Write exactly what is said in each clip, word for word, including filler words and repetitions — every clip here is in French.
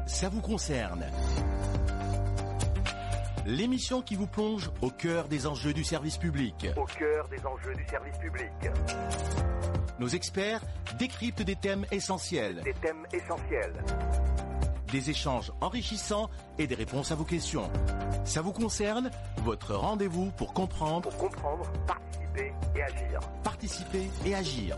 ça vous concerne. L'émission qui vous plonge au cœur des enjeux du service public. Au cœur des enjeux du service public. Nos experts décryptent des thèmes essentiels. Des thèmes essentiels. Des échanges enrichissants et des réponses à vos questions. Ça vous concerne? Votre rendez-vous pour comprendre, pour comprendre, participer et agir. Participer et agir.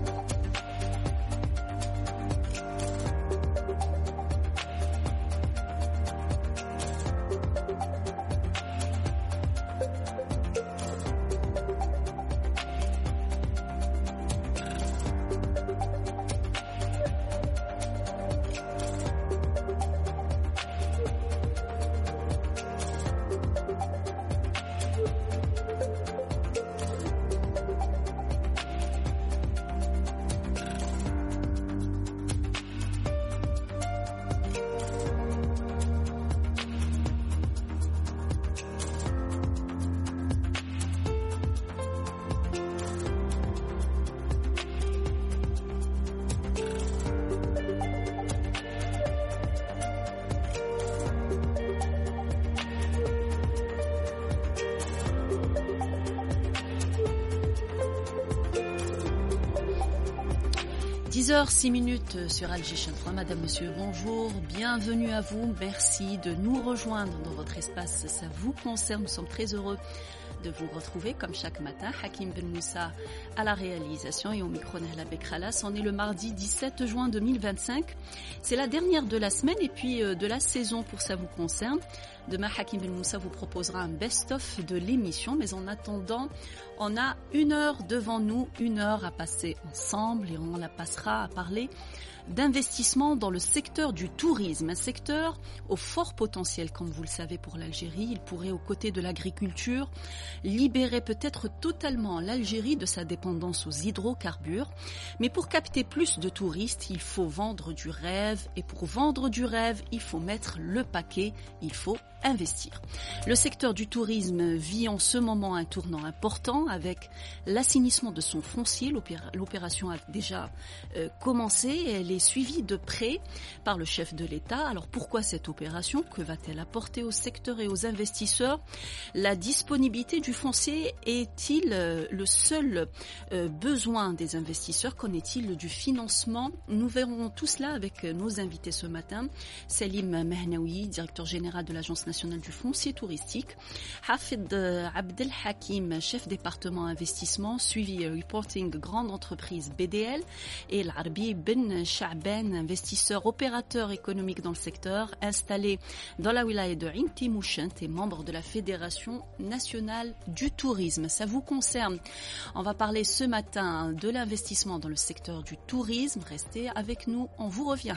dix heures six minutes sur Alger Chaîne trois. Madame, monsieur, bonjour, bienvenue à vous. Merci de nous rejoindre dans votre espace. Ça vous concerne. Nous sommes très heureux de vous retrouver comme chaque matin. Hakim Ben Moussa à la réalisation et au micro Nahla Bekralas. On est le mardi dix-sept juin deux mille vingt-cinq. C'est la dernière de la semaine et puis de la saison pour Ça vous concerne. Demain, Hakim Ben Moussa vous proposera un best-of de l'émission. Mais en attendant, on a une heure devant nous, une heure à passer ensemble et on la passera à parler d'investissement dans le secteur du tourisme, un secteur au fort potentiel, comme vous le savez, pour l'Algérie. Il pourrait, aux côtés de l'agriculture, libérer peut-être totalement l'Algérie de sa dépendance aux hydrocarbures. Mais pour capter plus de touristes, il faut vendre du rêve. Et pour vendre du rêve, il faut mettre le paquet, il faut investir. Le secteur du tourisme vit en ce moment un tournant important avec l'assainissement de son foncier. L'opération a déjà euh, commencé. Elle est suivie de près par le chef de l'État. Alors pourquoi cette opération? Que va-t-elle apporter au secteur et aux investisseurs? La disponibilité du foncier est-il euh, le seul euh, besoin des investisseurs? Qu'en est-il du financement? Nous verrons tout cela avec nos invités ce matin. Salim Mehnaoui, directeur général de l'Agence nationale du foncier touristique. Hafid Abdel Hakim, chef département investissement, suivi reporting grande entreprise B D L. Et l'Arbi Ben Cha'ban, investisseur opérateur économique dans le secteur, installé dans la wilaya de Ain Timouchent et membre de la Fédération nationale du tourisme. Ça vous concerne. On va parler ce matin de l'investissement dans le secteur du tourisme. Restez avec nous, on vous revient.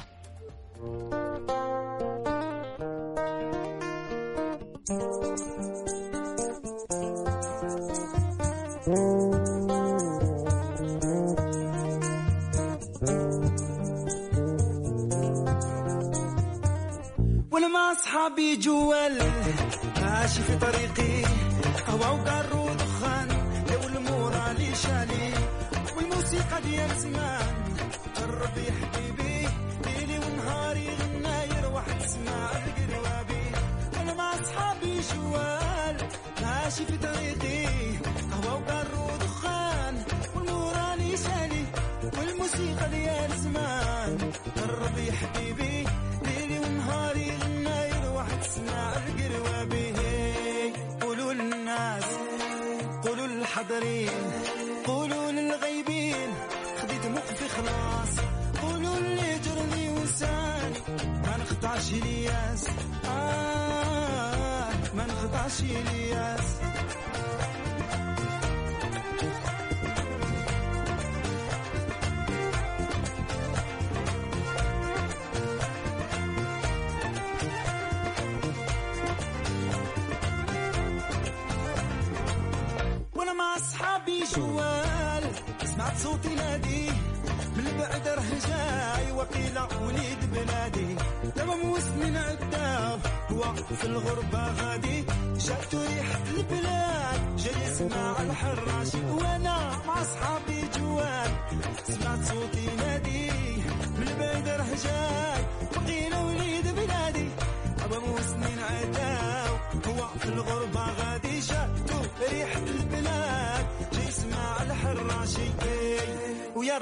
وانا مع اصحابي جوال ماشي في طريقي قهوة وقار ودخان لو المورالي شالي والموسيقى ديال زمان قرب يا حبيبي ليلي ونهاري غناير واحد تسمع القروابي وانا مع اصحابي جوال ماشي في طريقي قهوة وقار ودخان والمورالي شالي والموسيقى ديال زمان قرب يا حبيبي ليلي ونهاري غناير واحد تسمع القروابي قولوا للناس قولوا للحاضرين قولوا للغيبين خديت موقفي خلاص قولوا اللي جرني وساني ما نخطعش الياس آه ما نخطعش الياس وانا مع اصحابي جوال سمعت صوتي نادي من بعد راه جاي وقيله وليد بلادي دابا موسمين عداو هو في الغربه غادي جاتو ريحه البلاد جاي يسمع الحراشي وانا مع اصحابي جوال سمعت صوتي نادي من بعد راه جاي وقيله وليد بلادي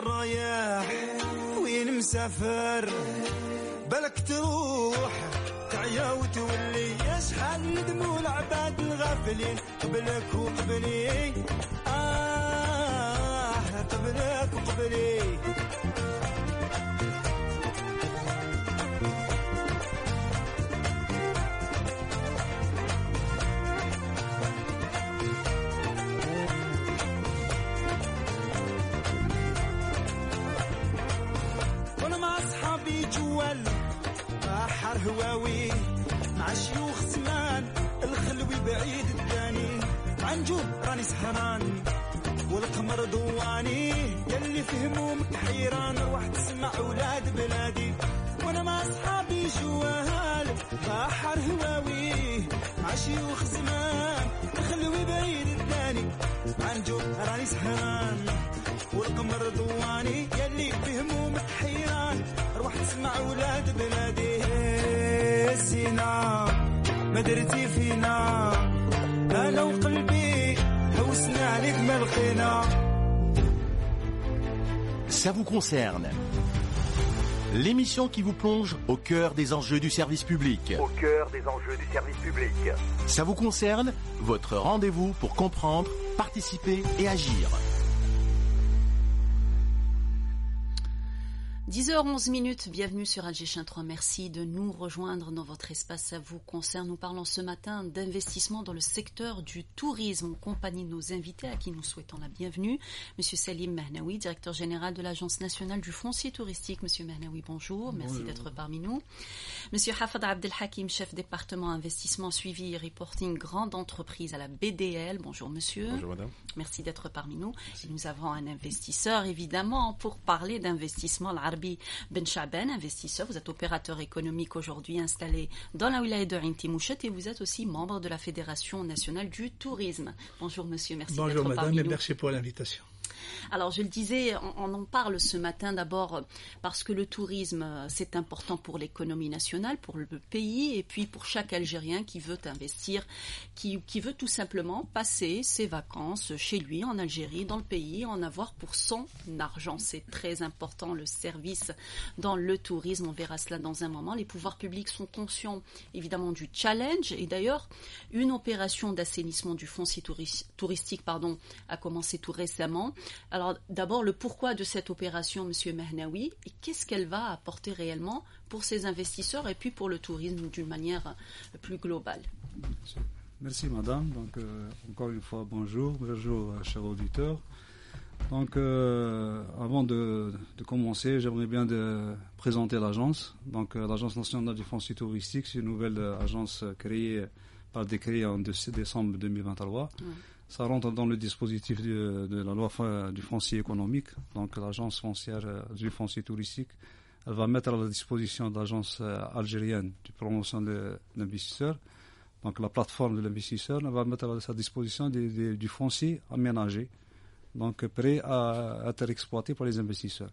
رايح وين مسافر بالك تروح تعيا وتولي يا شحال يدموا العباد الغافلين قبلك وقبلي آه قبلك وقبلي وانا مع اصحابي جوال بحر هواوي مع شيوخ زمان الخلوي بعيد الثاني مع نجوم راني سهران والقمر ضواني يلي في همومك حيران روح تسمع ولاد بلادي وانا مع اصحابي جوال بحر هواوي مع شيوخ زمان الخلوي بعيد الثاني مع نجوم راني سهران والقمر ضواني يلي في همومك حيران روح تسمع ولاد بلادي سينا ما درتي فينا انا وقلبي حوسنا عليك ما لقينا. Ça vous concerne. L'émission qui vous plonge au cœur des enjeux du service public. Au cœur des enjeux du service public. Ça vous concerne, votre rendez-vous pour comprendre, participer et agir. dix heures onze minutes, bienvenue sur Alger trois. Merci de nous rejoindre dans votre espace. Ça vous concerne. Nous parlons ce matin d'investissement dans le secteur du tourisme en compagnie de nos invités à qui nous souhaitons la bienvenue. Monsieur Salim Mahnaoui, directeur général de l'Agence nationale du foncier touristique. Monsieur Mahnaoui, bonjour. Merci bonjour. D'être parmi nous. Monsieur Hafad Abdelhakim, chef département investissement suivi et reporting grande entreprise à la B D L. Bonjour monsieur. Bonjour madame. Merci d'être parmi nous. Et nous avons un investisseur évidemment pour parler d'investissement. L'Arbi Ben Chaben, investisseur, vous êtes opérateur économique aujourd'hui installé dans la wilaya de Ain Timouchet et vous êtes aussi membre de la Fédération nationale du tourisme. Bonjour monsieur, merci Bonjour d'être madame, parmi et nous. merci pour l'invitation. Alors je le disais, on, on en parle ce matin d'abord parce que le tourisme c'est important pour l'économie nationale, pour le pays et puis pour chaque Algérien qui veut investir, qui, qui veut tout simplement passer ses vacances chez lui en Algérie, dans le pays, en avoir pour son argent. C'est très important le service dans le tourisme, on verra cela dans un moment. Les pouvoirs publics sont conscients évidemment du challenge et d'ailleurs une opération d'assainissement du foncier touri- touristique pardon, a commencé tout récemment. Alors d'abord le pourquoi de cette opération, monsieur Mahnaoui, et qu'est-ce qu'elle va apporter réellement pour ces investisseurs et puis pour le tourisme d'une manière plus globale. Merci madame. Donc euh, encore une fois bonjour, bonjour euh, chers auditeurs. Donc euh, avant de, de commencer, j'aimerais bien de présenter l'agence. Donc euh, l'Agence nationale du foncier touristique, c'est une nouvelle euh, agence créée par décret en décembre deux mille vingt-trois. Ouais. Ça rentre dans le dispositif de, de la loi du foncier économique. Donc l'agence foncière du foncier touristique, elle va mettre à la disposition de l'agence algérienne de promotion de l'investisseur, donc la plateforme de l'investisseur, elle va mettre à sa disposition des, des, du foncier aménagé, donc prêt à être exploité par les investisseurs.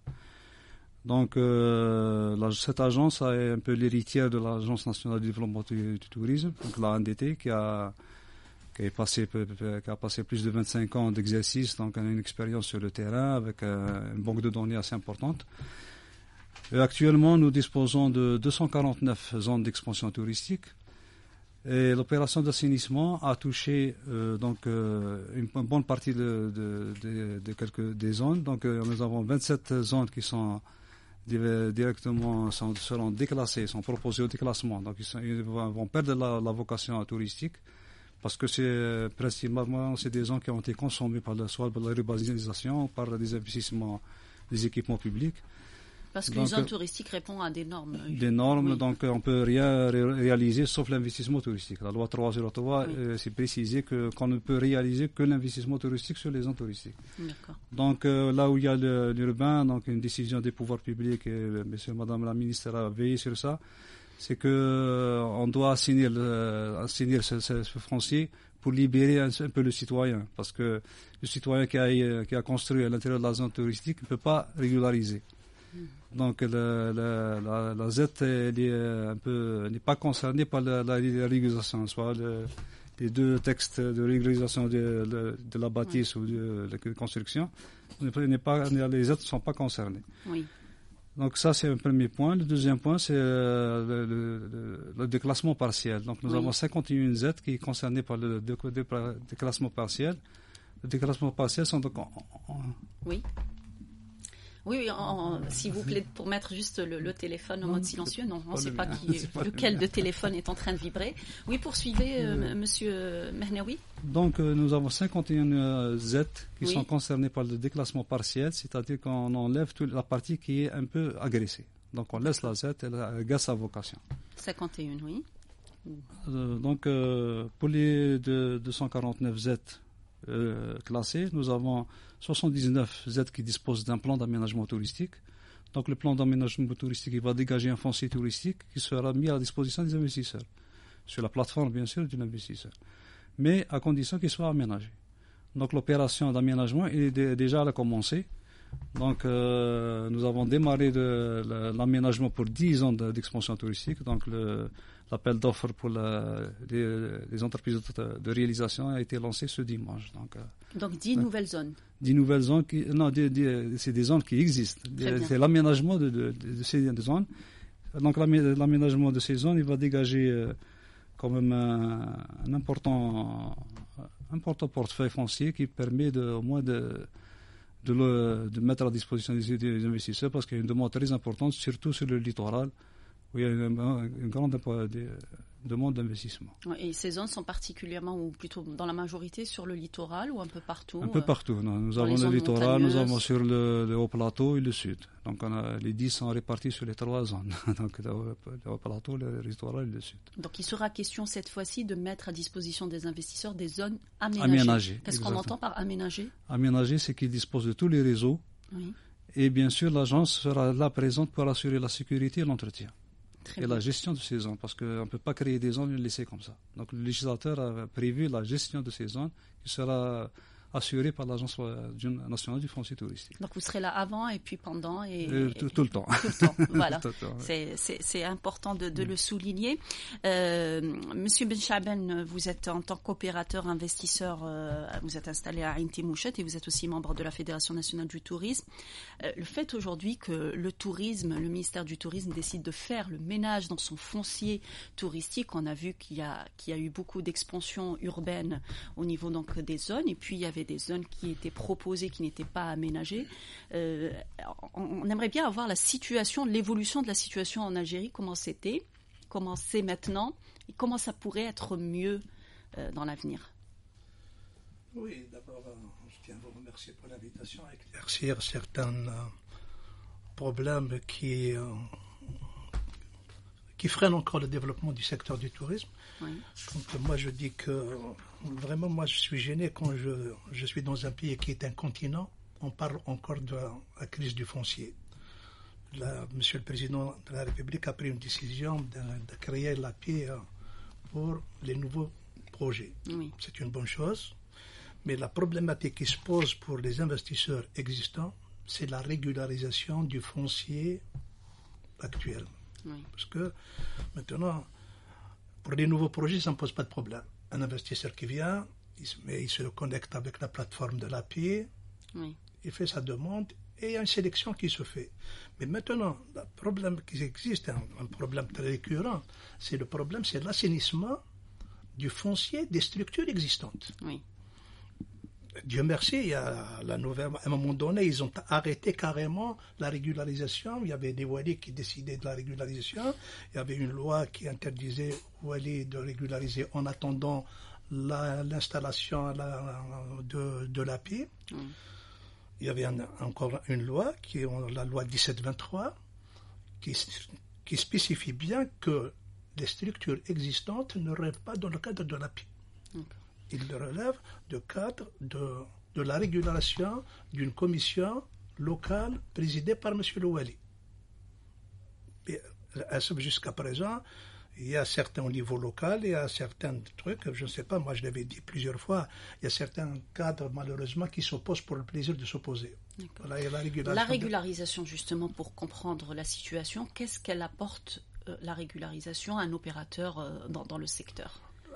Donc euh, la, cette agence est un peu l'héritière de l'Agence nationale du développement du, du tourisme, donc la A N D T, qui a qui a passé, qui a passé plus de vingt-cinq ans d'exercice, donc on a une expérience sur le terrain avec euh, une banque de données assez importante. Et actuellement, nous disposons de deux cent quarante-neuf zones d'expansion touristique. Et l'opération d'assainissement a touché euh, donc euh, une, une bonne partie de, de, de, de quelques des zones. Donc euh, nous avons vingt-sept zones qui sont directement sont, seront déclassées, sont proposées au déclassement. Donc ils, sont, ils vont perdre la, la vocation touristique. Parce que c'est principalement c'est des zones qui ont été consommées par la, soit par la urbanisation, par des investissements, des équipements publics. Parce qu'une zone touristique répond à des normes. Des normes, oui. Donc on ne peut rien ré- réaliser sauf l'investissement touristique. La loi trois cent trois, oui. euh, c'est précisé que, qu'on ne peut réaliser que l'investissement touristique sur les zones touristiques. D'accord. Donc euh, là où il y a le, l'urbain, donc une décision des pouvoirs publics, et monsieur, madame la ministre a veillé sur ça, c'est que euh, on doit assainir, le, assainir ce, ce, ce foncier pour libérer un, un peu le citoyen, parce que le citoyen qui a, qui a construit à l'intérieur de la zone touristique ne peut pas régulariser. Mmh. Donc le, le, la, la Z elle est un peu n'est pas concernée par la, la, la régularisation, soit le, les deux textes de régularisation de, de, de la bâtisse oui. ou de, de la construction, n'est pas, les aides ne sont pas concernées. Oui. Donc ça, c'est un premier point. Le deuxième point, c'est euh, le, le, le déclassement partiel. Donc nous oui. avons cinquante et une aides qui sont concernées par le dé, dé, déclassement partiel. Le déclassement partiel sont donc... En, en... Oui. Oui, oui en, en, s'il vous plaît, pour mettre juste le, le téléphone en non, mode silencieux. Non, on ne sait pas, qui, pas lequel de téléphone est en train de vibrer. Oui, poursuivez, euh, monsieur Mehnaoui. Donc, euh, nous avons cinquante et une euh, aides qui oui. sont concernées par le déclassement partiel, c'est-à-dire qu'on enlève toute la partie qui est un peu agressée. Donc, on laisse la Z, elle garde sa vocation. cinquante et une, oui. Euh, donc, euh, pour les deux cent quarante-neuf Z euh, classés, nous avons soixante-dix-neuf Z qui disposent d'un plan d'aménagement touristique. Donc le plan d'aménagement touristique il va dégager un foncier touristique qui sera mis à la disposition des investisseurs, sur la plateforme bien sûr d'un investisseur, mais à condition qu'il soit aménagé. Donc l'opération d'aménagement est déjà à commencer. Donc euh, nous avons démarré de, de, l'aménagement pour dix ans de, d'expansion touristique. Donc le, l'appel d'offres pour la, les, les entreprises de, de réalisation a été lancé ce dimanche. Donc, euh, donc dix euh, nouvelles zones. dix nouvelles zones qui, non, dix, dix, c'est des zones qui existent. C'est l'aménagement de, de, de, de ces zones. Donc l'aménagement de ces zones, il va dégager euh, quand même un, un important, un important portefeuille foncier qui permet de, au moins de De, le, de mettre à la disposition des, des investisseurs parce qu'il y a une demande très importante, surtout sur le littoral, où il y a une, une grande de, demande d'investissement. Et ces zones sont particulièrement, ou plutôt dans la majorité, sur le littoral ou un peu partout? Un peu partout. Non. Nous avons le littoral, nous avons sur le, le haut plateau et le sud. Donc on a, les dix sont répartis sur les trois zones. Donc le haut plateau, le littoral et le sud. Donc il sera question cette fois-ci de mettre à disposition des investisseurs des zones aménagées. Aménagées. Qu'est-ce qu'on entend par aménager? Aménager, c'est qu'ils disposent de tous les réseaux. Oui. Et bien sûr, l'agence sera là présente pour assurer la sécurité et l'entretien. Très et bien. La gestion de ces zones, parce qu'on ne peut pas créer des zones et les laisser comme ça. Donc le législateur a prévu la gestion de ces zones qui sera assurée par l'Agence nationale du foncier touristique. Donc vous serez là avant et puis pendant et, euh, tout, tout le temps. Tout le temps, voilà. Tout le temps, ouais. c'est, c'est, c'est important de, de mmh. le souligner. Euh, Monsieur Benchaben, vous êtes en tant qu'opérateur investisseur, euh, vous êtes installé à Ain Timouchet et vous êtes aussi membre de la Fédération nationale du tourisme. Euh, le fait aujourd'hui que le tourisme, le ministère du tourisme décide de faire le ménage dans son foncier touristique, on a vu qu'il y a, qu'il y a eu beaucoup d'expansion urbaine au niveau donc des zones et puis il y avait des zones qui étaient proposées, qui n'étaient pas aménagées. Euh, on, on aimerait bien avoir la situation, l'évolution de la situation en Algérie, comment c'était, comment c'est maintenant, et comment ça pourrait être mieux euh, dans l'avenir. Oui, d'abord, euh, je tiens à vous remercier pour l'invitation à éclaircir certains euh, problèmes qui, euh, qui freinent encore le développement du secteur du tourisme. Oui. Donc, moi, je dis que vraiment, moi, je suis gêné quand je, je suis dans un pays qui est un continent. On parle encore de la crise du foncier. Là, Monsieur le Président de la République a pris une décision de, de créer l'A P I pour les nouveaux projets. Oui. C'est une bonne chose. Mais la problématique qui se pose pour les investisseurs existants, c'est la régularisation du foncier actuel. Oui. Parce que maintenant, pour les nouveaux projets, ça ne pose pas de problème. Un investisseur qui vient, il se, il se connecte avec la plateforme de l'A P I, oui. il fait sa demande et il y a une sélection qui se fait. Mais maintenant, le problème qui existe, un, un problème très récurrent, c'est le problème, c'est l'assainissement du foncier des structures existantes. Oui. Dieu merci, il y a la nouvelle, à un moment donné, ils ont arrêté carrément la régularisation. Il y avait des wali qui décidaient de la régularisation. Il y avait une loi qui interdisait aux wali de régulariser en attendant la, l'installation la, de, de l'A P I. Mm. Il y avait un, encore une loi, qui est la loi dix-sept vingt-trois, qui, qui spécifie bien que les structures existantes ne relèvent pas dans le cadre de l'A P I. Okay. Il relève du cadre de, de la régulation d'une commission locale présidée par M. Louali. Et, jusqu'à présent, il y a certains au niveau local, il y a certains trucs, je ne sais pas, moi je l'avais dit plusieurs fois, il y a certains cadres malheureusement qui s'opposent pour le plaisir de s'opposer. Voilà, la régularisation, la régularisation de... justement, pour comprendre la situation, qu'est-ce qu'elle apporte, euh, la régularisation, à un opérateur euh, dans, dans le secteur ?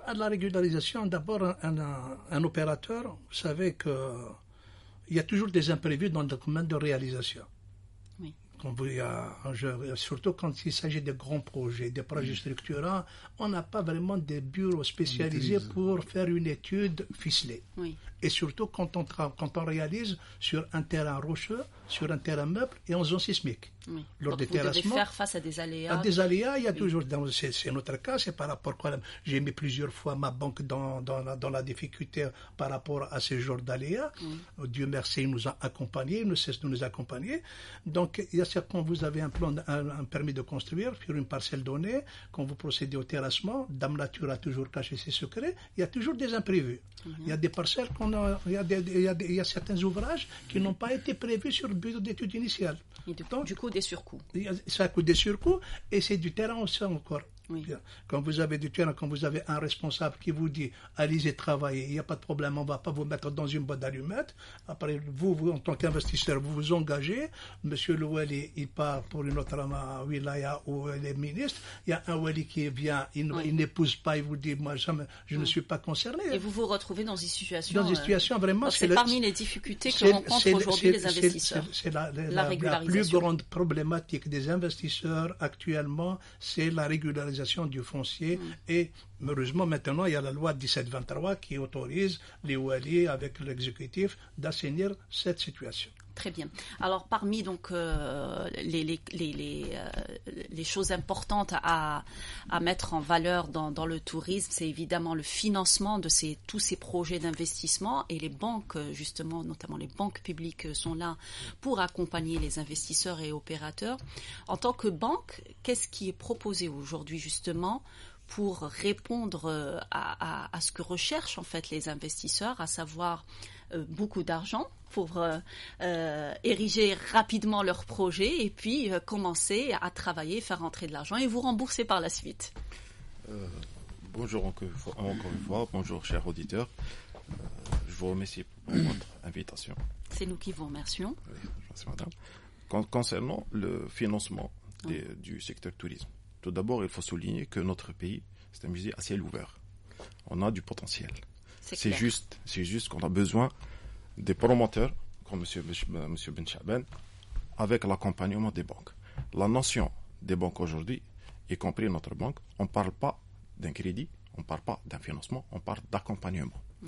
À la régularisation, d'abord, un, un, un opérateur, vous savez qu'il y a toujours des imprévus dans le domaine de réalisation. Oui. Quand vous, il y a, surtout quand il s'agit de grands projets, des projets mmh. structurants, on n'a pas vraiment des bureaux spécialisés pour faire une étude ficelée. Oui. Et surtout quand on, quand on réalise sur un terrain rocheux, sur un terrain meuble et en zone sismique. Oui. Lors Donc des vous devez faire face à des aléas. À des aléas, il y a oui. toujours, dans, c'est, c'est notre cas, c'est par rapport à, j'ai mis plusieurs fois ma banque dans, dans, la, dans la difficulté par rapport à ce genre d'aléas. Oui. Dieu merci, il nous a accompagnés, il ne cesse de nous accompagner. Donc, il y a quand vous avez un plan, un, un permis de construire sur une parcelle donnée, quand vous procédez au terrassement, Dame Nature a toujours caché ses secrets, il y a toujours des imprévus. Mm-hmm. Il y a des parcelles qu'on a, il y a, des, il y a, des, il y a certains ouvrages qui mm-hmm. n'ont pas été prévus sur le bureau d'études initiales. Et du, Donc, du coup, des surcoûts. Ça coûte des surcoûts et c'est du terrain aussi encore. Oui. Quand vous avez du terrain, quand vous avez un responsable qui vous dit allez-y travailler, il n'y a pas de problème, on ne va pas vous mettre dans une boîte d'allumettes. Après, vous, vous, en tant qu'investisseur, vous vous engagez. Monsieur le Wali, il part pour une autre wilaya où il est ministre. Il y a un Wali qui vient, il, oui. il n'épouse pas, il vous dit moi, je, je oui. ne suis pas concerné. Et vous vous retrouvez dans une situation. Dans une situation vraiment. C'est, c'est parmi le, les difficultés que rencontrent c'est, aujourd'hui c'est, les investisseurs. C'est, c'est la, la, la, la, la plus grande problématique des investisseurs actuellement, c'est la régularisation du foncier mmh. et heureusement maintenant il y a la loi dix-sept vingt-trois qui autorise les Wali avec l'exécutif d'assainir cette situation. Très bien. Alors parmi donc euh, les, les, les, les, euh, les choses importantes à, à mettre en valeur dans, dans le tourisme, c'est évidemment le financement de ces, tous ces projets d'investissement et les banques, justement, notamment les banques publiques sont là pour accompagner les investisseurs et opérateurs. En tant que banque, qu'est-ce qui est proposé aujourd'hui justement pour répondre à, à, à ce que recherchent en fait les investisseurs, à savoir euh, beaucoup d'argent pour euh, euh, ériger rapidement leur projet et puis euh, commencer à travailler, faire rentrer de l'argent et vous rembourser par la suite. Euh, bonjour encore une fois, encore une fois, bonjour chers auditeurs. Euh, je vous remercie pour votre invitation. C'est nous qui vous remercions. Oui, merci madame. Con- concernant le financement des, oui. du secteur tourisme, tout d'abord il faut souligner que notre pays c'est un musée à ciel ouvert. On a du potentiel. C'est, c'est juste, c'est juste qu'on a besoin des promoteurs, comme M. Monsieur Ben Chaban, avec l'accompagnement des banques. La notion des banques aujourd'hui, y compris notre banque, on ne parle pas d'un crédit, on ne parle pas d'un financement, on parle d'accompagnement. Mm.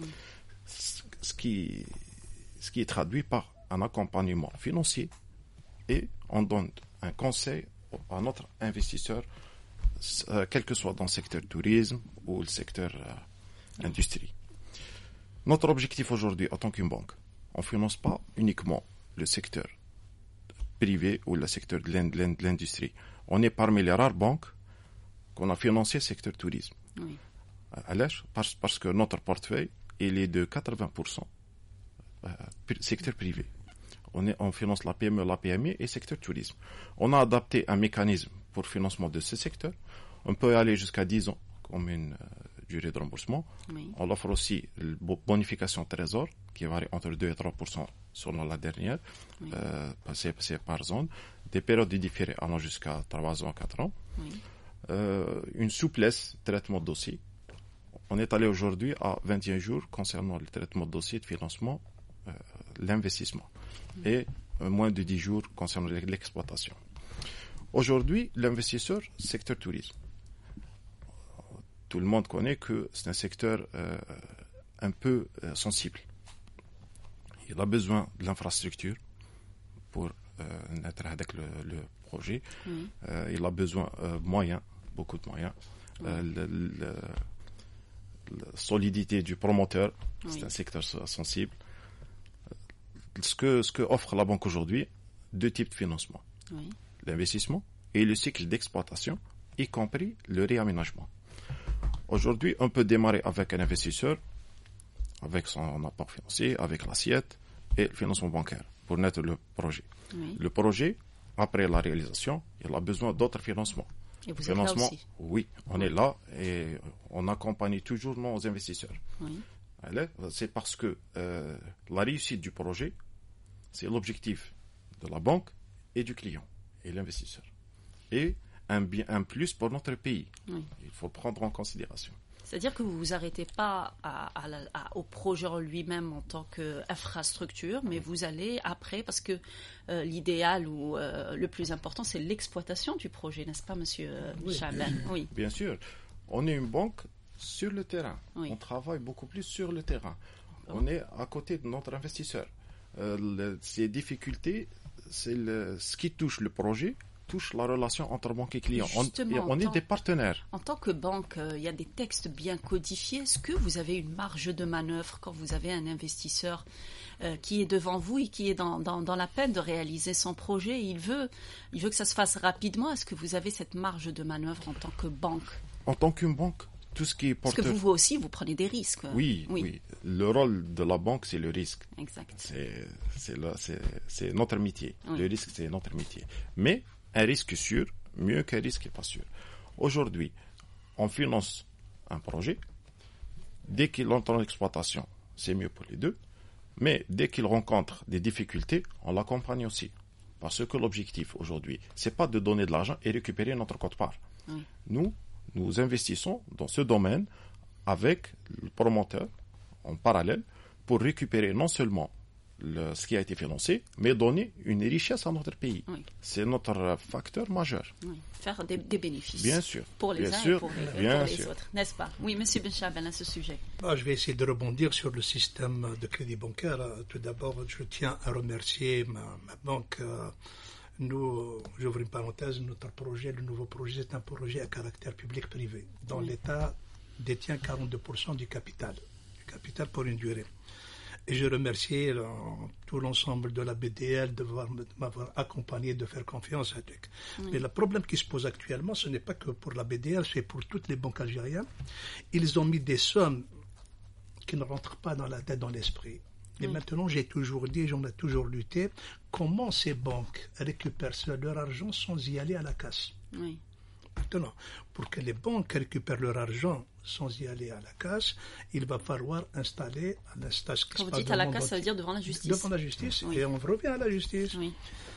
Ce qui, ce qui est traduit par un accompagnement financier et on donne un conseil à notre investisseur, euh, quel que soit dans le secteur tourisme ou le secteur euh, industrie. Notre objectif aujourd'hui, en tant qu'une banque, on ne finance pas uniquement le secteur privé ou le secteur de l'industrie. On est parmi les rares banques qu'on a financé le secteur tourisme. Oui. Alors, parce, parce que notre portefeuille, il est de quatre-vingts pour cent euh, secteur privé. On, est, on finance la P M E, la P M I et le secteur tourisme. On a adapté un mécanisme pour le financement de ce secteur. On peut aller jusqu'à dix ans comme une euh, durée de remboursement. Oui. On offre aussi la bonification trésor qui varie entre deux et trois pour cent selon la dernière, oui. euh, c'est, c'est par zone. Des périodes de différé allant jusqu'à trois ans, quatre ans. Oui. Euh, une souplesse traitement de dossier. On est allé aujourd'hui à vingt et un jours concernant le traitement de dossier de financement, euh, l'investissement. Oui. Et euh, moins de dix jours concernant l'exploitation. Aujourd'hui, l'investisseur, secteur tourisme. Tout le monde connaît que c'est un secteur euh, un peu euh, sensible. Il a besoin de l'infrastructure pour euh, être avec le, le projet. Oui. Euh, il a besoin de euh, moyens, beaucoup de moyens. Oui. Euh, le, le, la solidité du promoteur, oui. C'est un secteur sensible. Ce que, ce que offre la banque aujourd'hui, deux types de financement. Oui. L'investissement et le cycle d'exploitation, y compris le réaménagement. Aujourd'hui, on peut démarrer avec un investisseur, avec son apport financier, avec l'assiette et le financement bancaire pour naître le projet. Oui. Le projet, après la réalisation, il a besoin d'autres financements. Et vous financement, êtes là aussi. Oui, on oui. est là et on accompagne toujours nos investisseurs. Oui. Allez, c'est parce que euh, la réussite du projet, c'est l'objectif de la banque et du client et l'investisseur. Et un, bien, un plus pour notre pays. Oui. Il faut prendre en considération. C'est-à-dire que vous ne vous arrêtez pas à, à la, à, au projet en lui-même en tant qu'infrastructure, mais vous allez après, parce que euh, l'idéal ou euh, le plus important, c'est l'exploitation du projet, n'est-ce pas, monsieur oui. Chaban? Oui. Bien sûr. On est une banque sur le terrain. Oui. On travaille beaucoup plus sur le terrain. Oh. On est à côté de notre investisseur. Euh, le, ces difficultés, c'est le, ce qui touche le projet, touche la relation entre banque et client. On, on est tant, des partenaires. En tant que banque, il euh, y a des textes bien codifiés. Est-ce que vous avez une marge de manœuvre quand vous avez un investisseur euh, qui est devant vous et qui est dans, dans, dans la peine de réaliser son projet? Il veut, il veut que ça se fasse rapidement. Est-ce que vous avez cette marge de manœuvre en tant que banque? En tant qu'une banque, tout ce qui est porteur... Parce que vous, vous aussi, vous prenez des risques. Oui, oui, oui. Le rôle de la banque, c'est le risque. Exact. C'est, c'est, le, c'est, c'est notre métier. Oui. Le risque, c'est notre métier. Mais un risque sûr, mieux qu'un risque pas sûr. Aujourd'hui, on finance un projet. Dès qu'il entre en exploitation, c'est mieux pour les deux. Mais dès qu'il rencontre des difficultés, on l'accompagne aussi. Parce que l'objectif aujourd'hui, c'est pas de donner de l'argent et récupérer notre quote-part. Oui. Nous, nous investissons dans ce domaine avec le promoteur en parallèle pour récupérer non seulement le, ce qui a été financé, mais donner une richesse à notre pays. Oui. C'est notre facteur majeur. Oui. Faire des, des bénéfices. Bien sûr. Pour les bien uns sûr, et pour les, bien pour les sûr. autres, n'est-ce pas? Oui, monsieur Ben Chaban, à ce sujet. Ah, je vais essayer de rebondir sur le système de crédit bancaire. Tout d'abord, je tiens à remercier ma, ma banque. Nous, j'ouvre une parenthèse, notre projet, le nouveau projet, c'est un projet à caractère public-privé, dont oui. l'État détient quarante-deux pour cent du capital, du capital pour une durée. Et je remercie euh, tout l'ensemble de la B D L de m'avoir accompagné, de faire confiance à Duc. Oui. Mais le problème qui se pose actuellement, ce n'est pas que pour la B D L, c'est pour toutes les banques algériennes. Ils ont mis des sommes qui ne rentrent pas dans la tête, dans l'esprit. Et oui. maintenant, j'ai toujours dit, j'en ai toujours lutté, comment ces banques récupèrent leur argent sans y aller à la casse. Oui. Maintenant, pour que les banques récupèrent leur argent sans y aller à la casse, il va falloir installer un stage. Quand vous dites à la casse, ça veut dire devant la justice. Devant la justice, oui. Et on revient à la justice. Oui.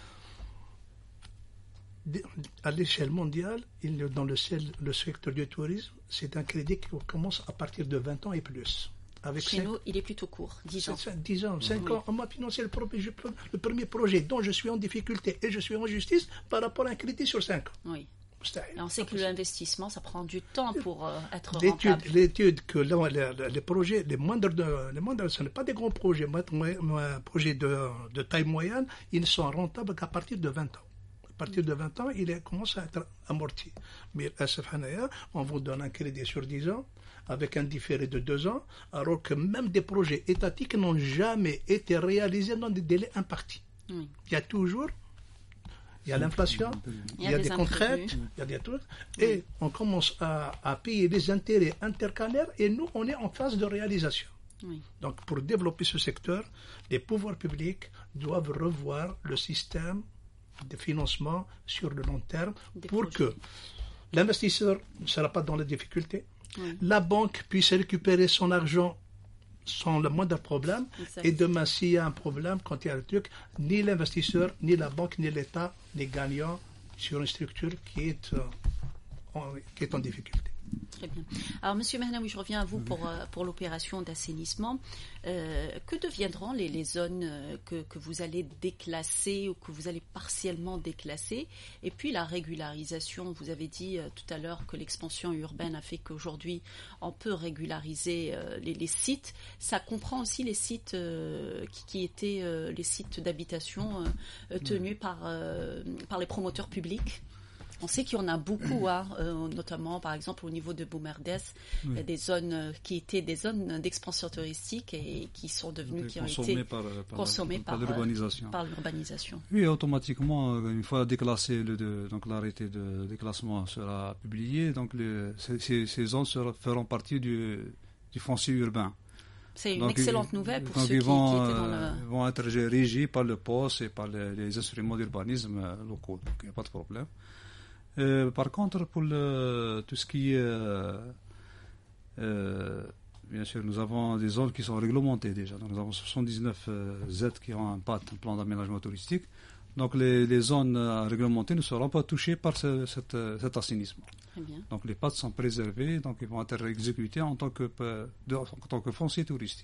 À l'échelle mondiale, dans le, le secteur du tourisme, c'est un crédit qui commence à partir de vingt ans et plus. Avec Chez cinq... nous, il est plutôt court, dix ans. dix ans, cinq oui. ans. On m'a financé le premier, le premier projet dont je suis en difficulté et je suis en justice par rapport à un crédit sur cinq ans. Oui. Et on sait que l'investissement, ça prend du temps pour euh, être l'étude, rentable. L'étude que là, les, les projets, les moindres, de, les moindres, ce n'est pas des grands projets, les projets de, de taille moyenne, ils ne sont rentables qu'à partir de vingt ans. À partir de vingt ans, ils commencent à être amortis. Mais à ce moment-là, on vous donne un crédit sur dix ans, avec un différé de deux ans, alors que même des projets étatiques n'ont jamais été réalisés dans des délais impartis. Oui. Il y a toujours... Il y a l'inflation, il y a, il y a des contraintes, il y a des trucs, et oui. on commence à, à payer des intérêts intercalaires et nous, on est en phase de réalisation. Oui. Donc, pour développer ce secteur, les pouvoirs publics doivent revoir le système de financement sur le long terme des pour projets. Que l'investisseur ne sera pas dans les difficultés, oui. la banque puisse récupérer son argent sans le moindre problème. Exact. Et demain, s'il y a un problème, quand il y a le truc, ni l'investisseur, ni la banque, ni l'État n'est gagnant sur une structure qui est, euh, en, qui est en difficulté. Très bien. Alors, Monsieur Mahnaoui, je reviens à vous pour, euh, pour l'opération d'assainissement. Euh, que deviendront les, les zones que, que vous allez déclasser ou que vous allez partiellement déclasser? Et puis, la régularisation, vous avez dit euh, tout à l'heure que l'expansion urbaine a fait qu'aujourd'hui, on peut régulariser euh, les, les sites. Ça comprend aussi les sites euh, qui, qui étaient euh, les sites d'habitation euh, tenus par, euh, par les promoteurs publics. On sait qu'il y en a beaucoup, hein, euh, notamment par exemple au niveau de Boumerdès, oui. des zones euh, qui étaient des zones d'expansion touristique et qui sont devenues, qui ont été par, par, consommées par, par, par l'urbanisation. Par l'urbanisation. Oui, automatiquement, une fois déclassé, le, de, donc l'arrêté de déclassement sera publié, donc le, ces, ces zones sera, feront partie du, du foncier urbain. C'est une donc, excellente nouvelle pour donc ceux ils qui, vont, qui étaient dans le... Ils vont être régis par le poste et par les, les instruments d'urbanisme locaux, donc il n'y a pas de problème. Euh, par contre, pour le, tout ce qui est, euh, euh, bien sûr, nous avons des zones qui sont réglementées déjà. Donc, nous avons soixante-dix-neuf euh, Z qui ont un P A T, un plan d'aménagement touristique. Donc, les, les zones euh, réglementées ne seront pas touchées par ce, cette, cet assainissement. Très bien. Donc les pâtes sont préservées, donc ils vont être exécutés en tant que, de, en tant que foncier touristique.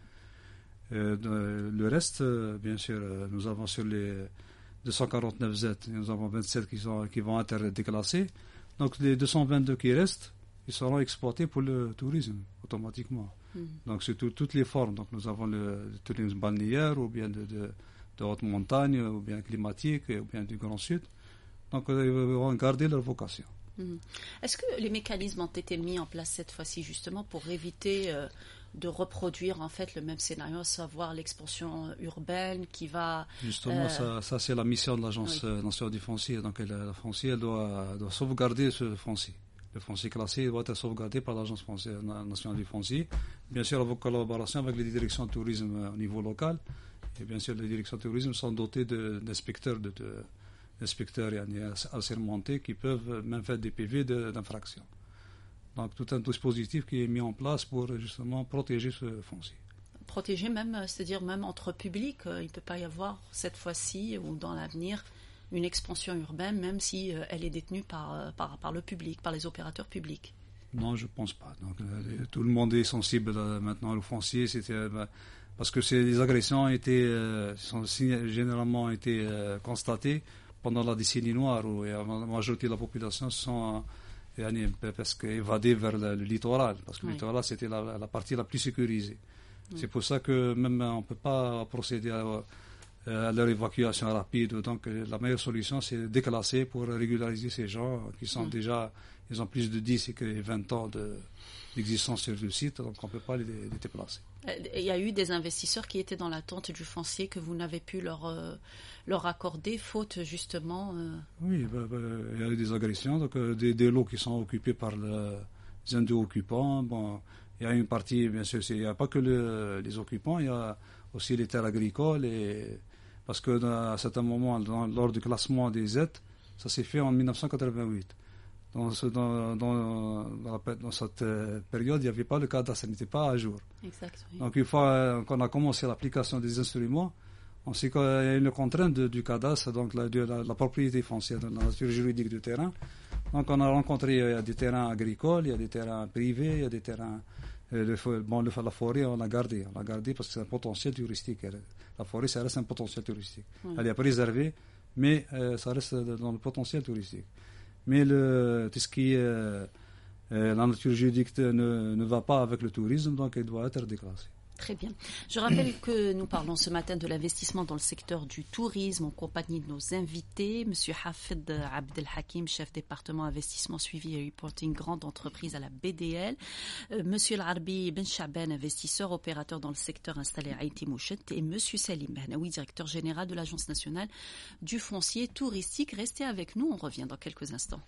Euh, de, le reste, euh, bien sûr, euh, nous avons sur les deux cent quarante-neuf Z, nous avons vingt-sept qui, sont, qui vont être déclassés. Donc les deux cent vingt-deux qui restent, ils seront exploités pour le tourisme automatiquement. Mm. Donc c'est tout, toutes les formes. Donc nous avons le, le tourisme balnéaire, ou bien de, de, de haute montagne, ou bien climatique, ou bien du Grand Sud. Donc ils vont garder leur vocation. Mm. Est-ce que les mécanismes ont été mis en place cette fois-ci justement pour éviter euh, de reproduire en fait le même scénario, à savoir l'expansion urbaine qui va... Justement, euh... ça, ça c'est la mission de l'Agence oui. nationale du foncier. Donc elle, la foncier elle doit, doit sauvegarder ce foncier. Le foncier classé doit être sauvegardé par l'Agence nationale du foncier. Bien sûr, en collaboration avec les directions de tourisme au niveau local. Et bien sûr, les directions de tourisme sont dotées de, d'inspecteurs, de, de, d'inspecteurs assermentés qui peuvent même faire des P V de, d'infraction. Donc tout un dispositif qui est mis en place pour justement protéger ce foncier. Protéger même, c'est-à-dire même entre publics, il ne peut pas y avoir cette fois-ci ou dans l'avenir une expansion urbaine, même si euh, elle est détenue par, euh, par, par le public, par les opérateurs publics. Non, je ne pense pas. Donc, euh, tout le monde est sensible euh, maintenant au foncier, c'était, euh, bah, parce que ces, les agressions étaient, euh, sont généralement été euh, constatées pendant la décennie noire, où la majorité de la population se sont euh, presque évadée vers le, le littoral, parce que oui. le littoral c'était la, la partie la plus sécurisée. Oui. C'est pour ça que même on ne peut pas procéder à à leur évacuation rapide. Donc la meilleure solution c'est de déclasser pour régulariser ces gens qui sont mmh. déjà, ils ont plus de dix et vingt ans de, d'existence sur le site, donc on ne peut pas les, les déplacer. Il y a eu des investisseurs qui étaient dans l'attente du foncier que vous n'avez pu leur, euh, leur accorder, faute justement... Euh... Oui, bah, bah, il y a eu des agressions, donc euh, des, des lots qui sont occupés par le, les indo-occupants. Bon, il y a une partie, bien sûr, il n'y a pas que le, les occupants, il y a aussi les terres agricoles, et, parce que à un certain moment, dans, lors du classement des Z, ça s'est fait en dix-neuf cent quatre-vingt-huit. Dans, ce, dans, dans, dans, la, dans cette période, il n'y avait pas le cadastre, ça n'était pas à jour. Exact, oui. Donc une fois qu'on a commencé l'application des instruments, on sait qu'il y a une contrainte de, du cadastre, donc la, de la, la propriété foncière, de la nature juridique du terrain. Donc on a rencontré, il y a des terrains agricoles, il y a des terrains privés, il y a des terrains... Le, bon, le, la forêt, on l'a gardé. On l'a gardé parce que c'est un potentiel touristique. La forêt, ça reste un potentiel touristique. Oui. Elle est préservée, mais euh, ça reste dans le potentiel touristique. Mais le, tout ce qui est euh, la nature juridique ne, ne va pas avec le tourisme, donc elle doit être déclassée. Très bien. Je rappelle que nous parlons ce matin de l'investissement dans le secteur du tourisme en compagnie de nos invités. Monsieur Hafid Abdelhakim, chef département investissement suivi et reporting grande entreprise à la B D L. Euh, Monsieur Al-Arbi Ben Chaban, investisseur opérateur dans le secteur installé à Haïti Mouchet. Et Monsieur Salim Bahnaoui, directeur général de l'Agence nationale du foncier touristique. Restez avec nous, on revient dans quelques instants.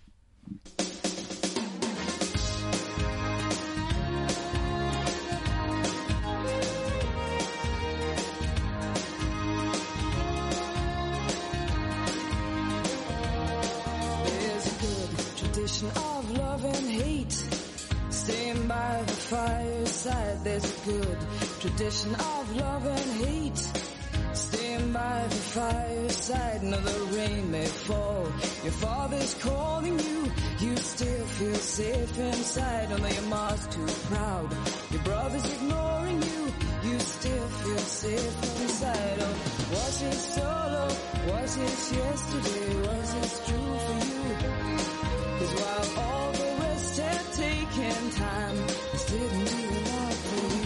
Of love and hate, staying by the fireside. There's a good tradition of love and hate, staying by the fireside. Now the rain may fall, your father's calling you, you still feel safe inside. Although your mom's too proud, your brother's ignoring you, you still feel safe inside. Oh, was it solo? Was it yesterday? Was it true for you? Cause while all the rest had taken time, this didn't do enough for you.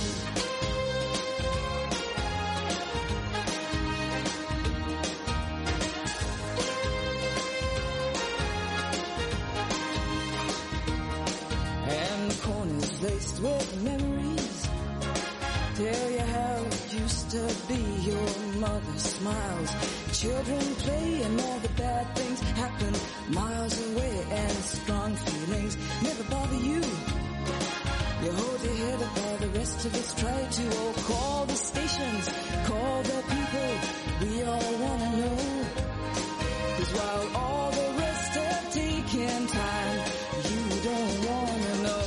And the corners laced with memories tell you how it used to be. Your mother smiles, children play, and all the bad things happen miles away, and strong feelings never bother you. You hold your head up while the rest of us try to. Oh, call the stations, call the people, we all wanna know. Cause while all the rest have taken time, you don't wanna know.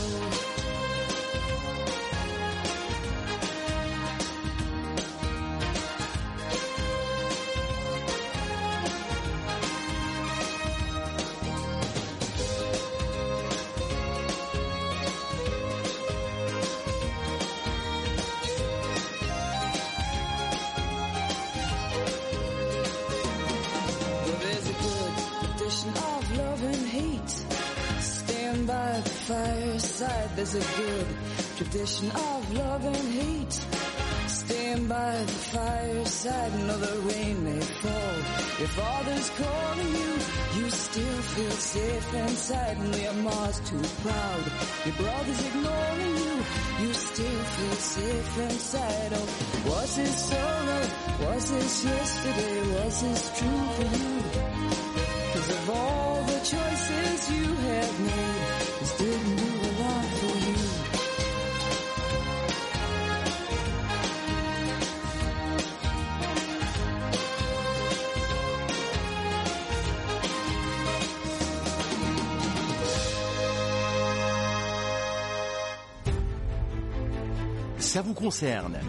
fireside, there's a good tradition of love and hate. Staying by the fireside, know the rain may fall. Your father's calling you, you still feel safe inside. And your mom's too proud, your brother's ignoring you, you still feel safe inside. Oh, was this sorrow? Was this yesterday? Was this true for you? 'Cause of all the choices you have made, this didn't do a lot for you. Ça vous concerne.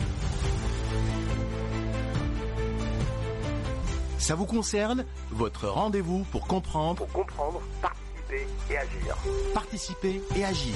Ça vous concerne, votre rendez-vous pour comprendre, Pour comprendre, participer et agir. participer et agir.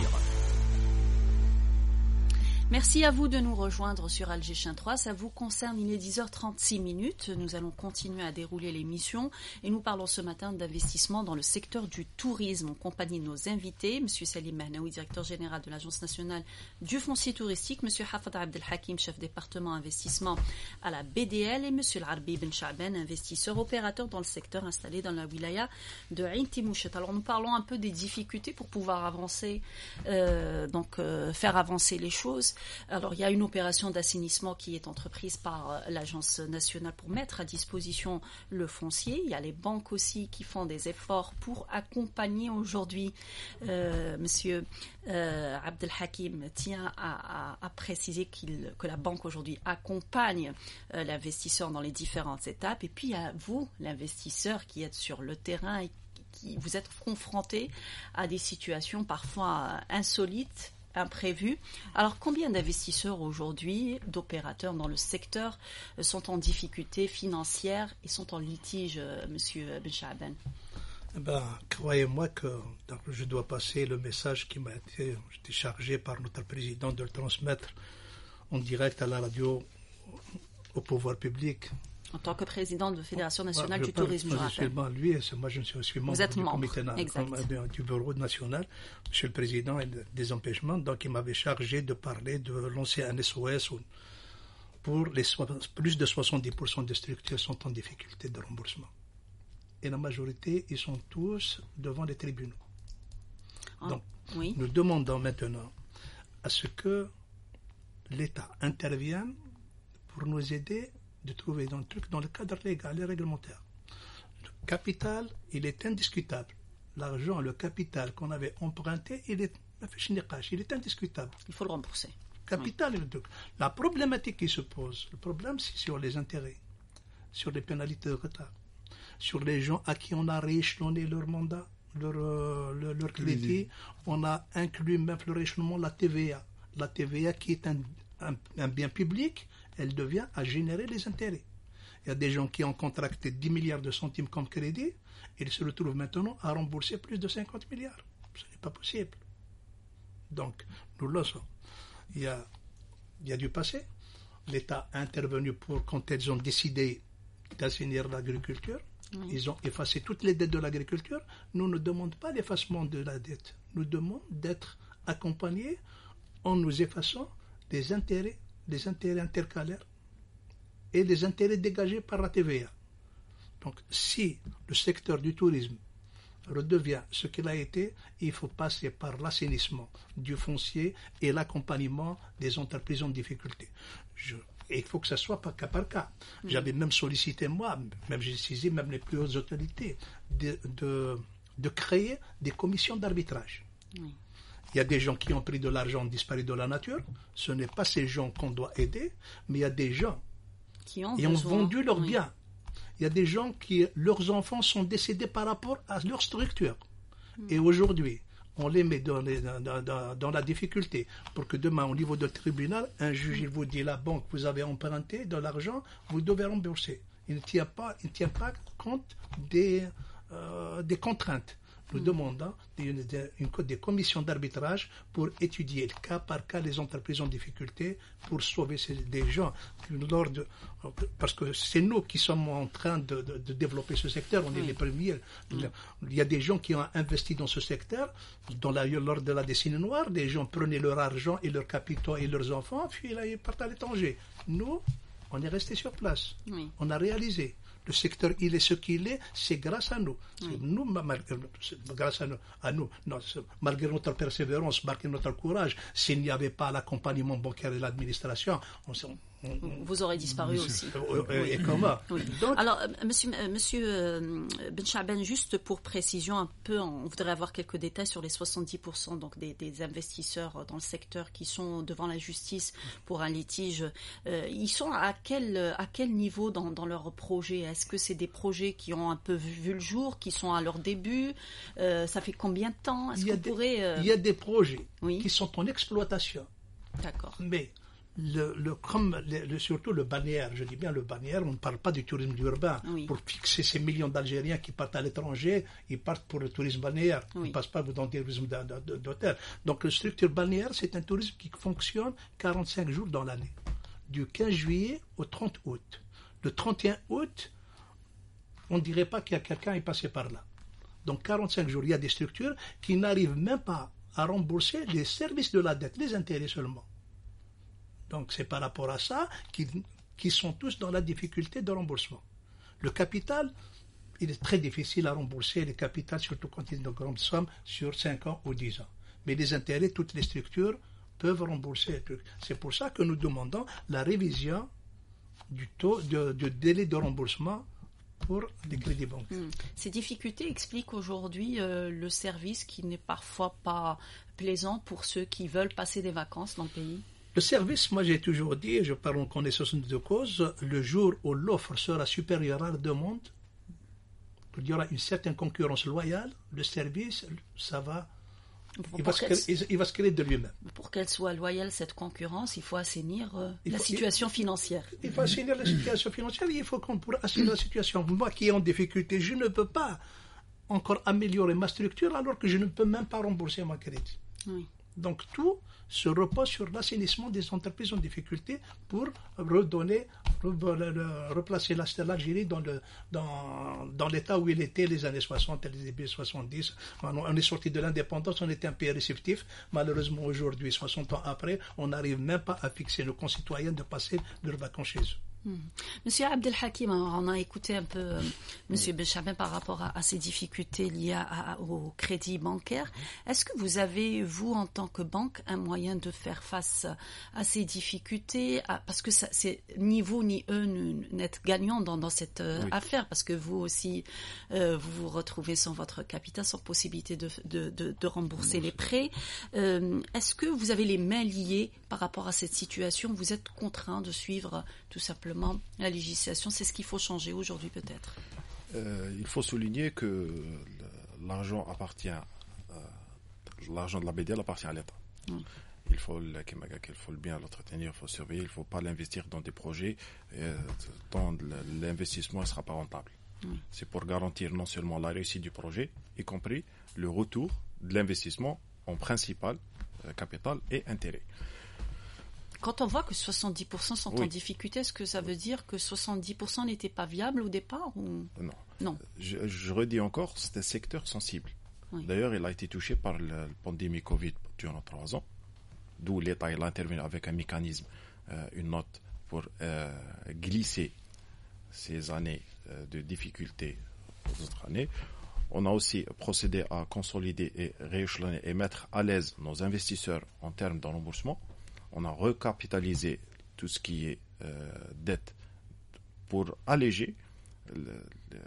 Merci à vous de nous rejoindre sur Alger trois. Ça vous concerne, il est dix heures trente-six minutes. Nous allons continuer à dérouler l'émission et nous parlons ce matin d'investissement dans le secteur du tourisme en compagnie de nos invités. M. Salim Mahnaoui, directeur général de l'Agence nationale du foncier touristique, M. Hafad Abdelhakim, chef département investissement à la B D L et M. Larbi Ben Chaben, investisseur opérateur dans le secteur installé dans la wilaya de Ain Timouchet. Alors nous parlons un peu des difficultés pour pouvoir avancer, euh, donc euh, faire avancer les choses. Alors, il y a une opération d'assainissement qui est entreprise par euh, l'Agence nationale pour mettre à disposition le foncier. Il y a les banques aussi qui font des efforts pour accompagner aujourd'hui. Euh, Monsieur euh, Abdelhakim tient à, à, à préciser qu'il, que la banque aujourd'hui accompagne euh, l'investisseur dans les différentes étapes. Et puis, il y a vous, l'investisseur, qui êtes sur le terrain et qui vous êtes confronté à des situations parfois insolites, imprévus. Alors, combien d'investisseurs aujourd'hui, d'opérateurs dans le secteur, sont en difficulté financière et sont en litige, euh, Monsieur Ben Chaben? Eh ben, croyez-moi que donc, je dois passer le message qui m'a été, été chargé par notre président de le transmettre en direct à la radio au pouvoir public. En tant que président de la Fédération nationale Ouais, du parle, tourisme, je rappelle. Moi, lui, c'est, moi, je suis, suis membre Vous êtes du membre, comité na- exact. euh, du bureau national. Monsieur le Président a des empêchements, donc il m'avait chargé de parler, de lancer un S O S où- pour les so- plus de soixante-dix pour cent des structures sont en difficulté de remboursement. Et la majorité, ils sont tous devant les tribunaux. Ah, Donc, oui. nous demandons maintenant à ce que l'État intervienne pour nous aider de trouver dans le truc dans le cadre légal et réglementaire. Le capital, il est indiscutable. L'argent, le capital qu'on avait emprunté, il est, il est indiscutable. Il faut le rembourser. Capital, oui. Le, la problématique qui se pose, le problème, c'est sur les intérêts, sur les pénalités de retard, sur les gens à qui on a rééchelonné leur mandat, leur, euh, leur, leur crédit. On a inclus même le rééchelonnement la T V A. La T V A qui est un, un, un bien public, elle devient à générer les intérêts. Il y a des gens qui ont contracté dix milliards de centimes comme crédit, et ils se retrouvent maintenant à rembourser plus de cinquante milliards. Ce n'est pas possible. Donc, nous le sommes. Il y a, il y a du passé. L'État a intervenu pour, quand ils ont décidé d'assainir l'agriculture, oui. Ils ont effacé toutes les dettes de l'agriculture. Nous ne demandons pas l'effacement de la dette. Nous demandons d'être accompagnés en nous effaçant des intérêts, des intérêts intercalaires et des intérêts dégagés par la T V A. Donc, si le secteur du tourisme redevient ce qu'il a été, il faut passer par l'assainissement du foncier et l'accompagnement des entreprises en difficulté. Je, et il faut que ça soit par cas par cas. Mmh. J'avais même sollicité, moi, même j'ai saisi même les plus hautes autorités, de, de, de créer des commissions d'arbitrage. Mmh. Il y a des gens qui ont pris de l'argent disparu de la nature. Ce n'est pas ces gens qu'on doit aider, mais il y a des gens qui ont, ont vendu leurs oui. biens. Il y a des gens qui, leurs enfants sont décédés par rapport à leur structure. Mmh. Et aujourd'hui, on les met dans, les, dans, dans, dans la difficulté pour que demain, au niveau du tribunal, un juge il vous dit la banque, vous avez emprunté de l'argent, vous devez rembourser. Il ne tient pas, il ne tient pas compte des, euh, des contraintes. nous mmh. demandons une, une, des commissions d'arbitrage pour étudier cas par cas les entreprises en difficulté pour sauver ces, des gens. Lors de, parce que c'est nous qui sommes en train de, de, de développer ce secteur, on oui. est les premiers. Mmh. Il y a des gens qui ont investi dans ce secteur, dans la, lors de la décennie noire, des gens prenaient leur argent et leurs capitaux et leurs enfants, puis là, ils partent à l'étranger. Nous, on est resté sur place. Oui. On a réalisé. Le secteur, il est ce qu'il est, c'est grâce à nous. Oui. Nous, malgré, grâce à nous, à nous non, malgré notre persévérance, malgré notre courage, s'il n'y avait pas l'accompagnement bancaire et l'administration, on, on, on, vous aurez disparu on, aussi. Et oui. comment oui. Donc, alors, euh, monsieur, euh, monsieur euh, Benchaben, juste pour précision un peu, on voudrait avoir quelques détails sur les soixante-dix pour cent donc des, des investisseurs dans le secteur qui sont devant la justice pour un litige. Euh, ils sont à quel, à quel niveau dans, dans leur projet? Est-ce que c'est des projets qui ont un peu vu le jour, qui sont à leur début? euh, Ça fait combien de temps? Est-ce il, y a qu'on des, pourrait, euh... il y a des projets oui. qui sont en exploitation. D'accord. Mais le, le, comme le, le, surtout le balnéaire, je dis bien le balnéaire, on ne parle pas du tourisme urbain. Oui. Pour fixer ces millions d'Algériens qui partent à l'étranger, ils partent pour le tourisme balnéaire. Oui. Ils ne passent pas dans le tourisme d'hôtel. Donc la structure balnéaire, c'est un tourisme qui fonctionne quarante-cinq jours dans l'année, du quinze juillet au trente août. Le trente et un août, on ne dirait pas qu'il y a quelqu'un qui est passé par là. Donc quarante-cinq jours, il y a des structures qui n'arrivent même pas à rembourser les services de la dette, les intérêts seulement. Donc c'est par rapport à ça qu'ils, qu'ils sont tous dans la difficulté de remboursement. Le capital, il est très difficile à rembourser, les capitals, surtout quand il y a de grandes sommes, sur cinq ans ou dix ans. Mais les intérêts, toutes les structures peuvent rembourser. C'est pour ça que nous demandons la révision du taux, de, de délai de remboursement pour les crédits bancaires. Mmh. Ces difficultés expliquent aujourd'hui euh, le service qui n'est parfois pas plaisant pour ceux qui veulent passer des vacances dans le pays. Le service, moi j'ai toujours dit, et je parle en connaissance de cause, le jour où l'offre sera supérieure à la demande, il y aura une certaine concurrence loyale, le service, ça va, il va, se créer, il va se créer de lui-même. Pour qu'elle soit loyale, cette concurrence, il faut assainir euh, la faut, situation il, financière. Il faut assainir la situation financière, il faut qu'on pourra assainir la situation. Moi qui est en difficulté, je ne peux pas encore améliorer ma structure alors que je ne peux même pas rembourser mon crédit. Oui. Donc tout se repose sur l'assainissement des entreprises en difficulté pour redonner, replacer l'Algérie dans, le, dans, dans l'état où il était les années soixante et les débuts soixante-dix. On est sorti de l'indépendance, on était un pays réceptif. Malheureusement aujourd'hui, soixante ans après, on n'arrive même pas à fixer nos concitoyens de passer leurs vacances chez eux. Mmh. Monsieur Abdelhakim, on a écouté un peu euh, Monsieur Benchaben par rapport à, à ces difficultés liées à, à, au crédit bancaire. Est-ce que vous avez, vous, en tant que banque, un moyen de faire face à ces difficultés à, parce que ça, c'est ni vous ni eux n'êtes gagnants dans, dans cette euh, oui. affaire, parce que vous aussi, euh, vous vous retrouvez sans votre capital, sans possibilité de, de, de, de rembourser oui. les prêts. Euh, est-ce que vous avez les mains liées par rapport à cette situation? Vous êtes contraint de suivre tout simplement la législation, c'est ce qu'il faut changer aujourd'hui peut-être. Euh, il faut souligner que l'argent appartient, euh, l'argent de la B D L appartient à l'État. Mm. Il faut le, il faut le bien l'entretenir, il faut surveiller, il ne faut pas l'investir dans des projets euh, dont l'investissement ne sera pas rentable. Mm. C'est pour garantir non seulement la réussite du projet, y compris le retour de l'investissement en principal, euh, capital et intérêt. Quand on voit que soixante-dix pour cent sont oui. en difficulté, est-ce que ça veut dire que soixante-dix pour cent n'étaient pas viables au départ ou... Non. non. Je, je redis encore, c'est un secteur sensible. Oui. D'ailleurs, il a été touché par la pandémie Covid durant trois ans, d'où l'État il a intervenu avec un mécanisme, euh, une note pour euh, glisser ces années euh, de difficultés aux autres années. On a aussi procédé à consolider et rééchelonner et mettre à l'aise nos investisseurs en termes de remboursement. On a recapitalisé tout ce qui est euh, dette pour alléger le, le,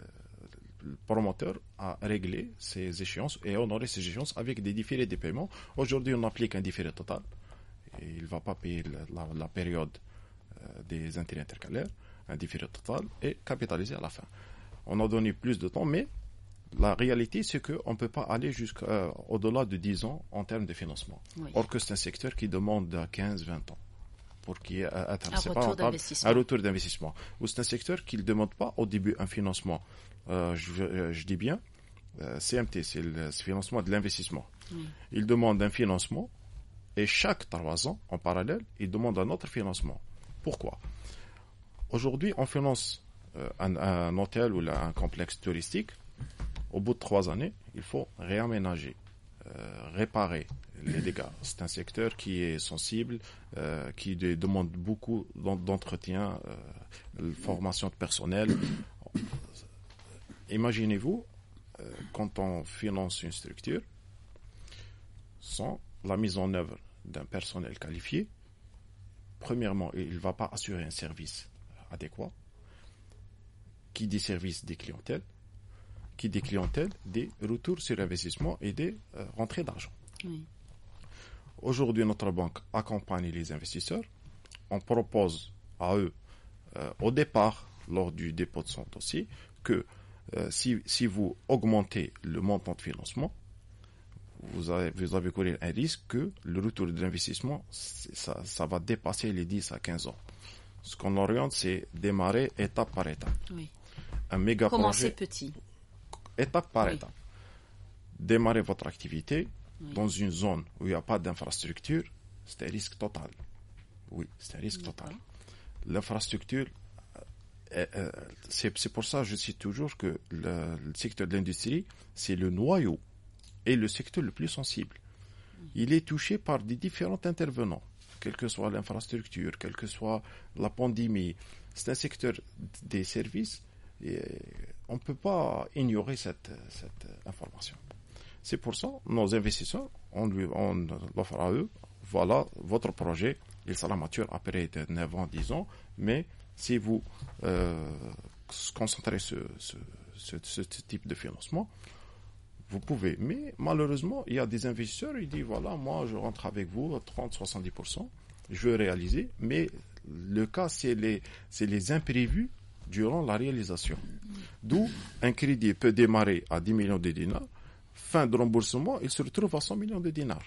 le promoteur à régler ses échéances et honorer ses échéances avec des différés de paiement. Aujourd'hui, on applique un différé total et il ne va pas payer la, la, la période euh, des intérêts intercalaires, un différé total et capitaliser à la fin. On a donné plus de temps, mais la réalité, c'est qu'on ne peut pas aller jusqu'au-delà de dix ans en termes de financement. Oui. Or que c'est un secteur qui demande quinze à vingt ans pour qu'il y ait un, un, retour, d'investissement. un retour d'investissement. Ou c'est un secteur qui ne demande pas au début un financement, euh, je, je dis bien, euh, C M T, c'est le financement de l'investissement. Oui. Il demande un financement et chaque trois ans, en parallèle, il demande un autre financement. Pourquoi? Aujourd'hui, on finance euh, un, un hôtel ou là, un complexe touristique. Au bout de trois années, il faut réaménager, euh, réparer les dégâts. C'est un secteur qui est sensible, euh, qui de, demande beaucoup d'entretien, euh, formation de personnel. Imaginez-vous, euh, quand on finance une structure, sans la mise en œuvre d'un personnel qualifié, premièrement, il ne va pas assurer un service adéquat. Qui dit service des clientèles, qui dit clientèle, des retours sur investissement et des euh, rentrées d'argent. Oui. Aujourd'hui, notre banque accompagne les investisseurs. On propose à eux, euh, au départ, lors du dépôt de son dossier, que euh, si, si vous augmentez le montant de financement, vous avez, vous avez couru un risque que le retour de l'investissement, ça, ça va dépasser les dix à quinze ans. Ce qu'on oriente, c'est démarrer étape par étape. Oui. Un méga Commencez projet, petit. étape par Oui. étape. Démarrer votre activité Oui. dans une zone où il n'y a pas d'infrastructure, c'est un risque total. Oui, c'est un risque D'accord. total. L'infrastructure, euh, euh, c'est, c'est pour ça que je cite toujours que le, le secteur de l'industrie, c'est le noyau et le secteur le plus sensible. Il est touché par des différents intervenants, quelle que soit l'infrastructure, quelle que soit la pandémie. C'est un secteur des services et on ne peut pas ignorer cette, cette information. C'est pour ça, nos investisseurs, on, lui, on l'offre à eux, voilà, votre projet, il sera mature après neuf ans, dix ans, mais si vous euh, concentrez sur ce, ce, ce, ce type de financement, vous pouvez. Mais malheureusement, il y a des investisseurs, ils disent, voilà, moi je rentre avec vous à trente à soixante-dix pour cent, je veux réaliser, mais le cas, c'est les, c'est les imprévus durant la réalisation. D'où un crédit peut démarrer à dix millions de dinars, fin de remboursement, il se retrouve à cent millions de dinars.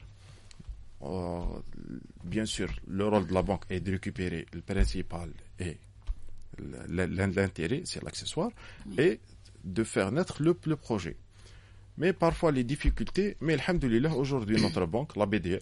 Euh, bien sûr, le rôle de la banque est de récupérer le principal et l'intérêt, c'est l'accessoire, oui. Et de faire naître le, le projet. Mais parfois les difficultés, mais alhamdoulilah, aujourd'hui notre banque, la B D L,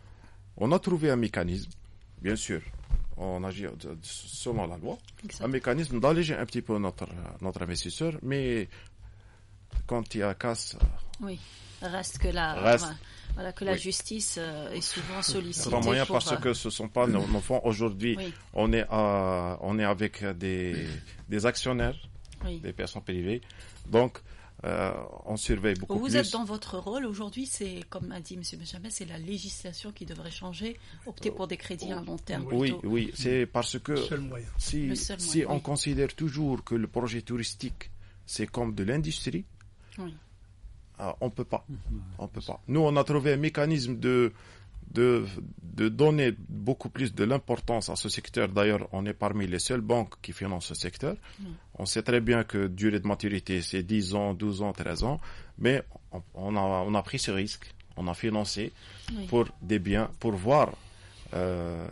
on a trouvé un mécanisme, bien sûr, on agit selon la loi, exactement. Un mécanisme d'alléger un petit peu notre, notre investisseur, mais quand il y a casse... Oui, reste que la, reste, voilà, que la oui. justice est souvent sollicitée. C'est moyen pour, parce que ce ne sont pas nos, nos fonds. Aujourd'hui, oui. on, est à, on est avec des, des actionnaires, oui. des personnes privées, donc euh, on surveille beaucoup Vous plus. Vous êtes dans votre rôle aujourd'hui, c'est comme a dit M. Benjamin, c'est la législation qui devrait changer, opter pour des crédits à long terme. Oui, plutôt. oui, c'est parce que le seul moyen. si, le seul si moyen, on oui. considère toujours que le projet touristique, c'est comme de l'industrie, oui. ah, on peut pas. On peut pas. Nous, on a trouvé un mécanisme de, de, de donner beaucoup plus de l'importance à ce secteur. D'ailleurs, on est parmi les seules banques qui financent ce secteur. Mm. On sait très bien que durée de maturité, c'est dix ans, douze ans, treize ans. Mais on, on, a, on a pris ce risque. On a financé oui. pour des biens, pour voir euh,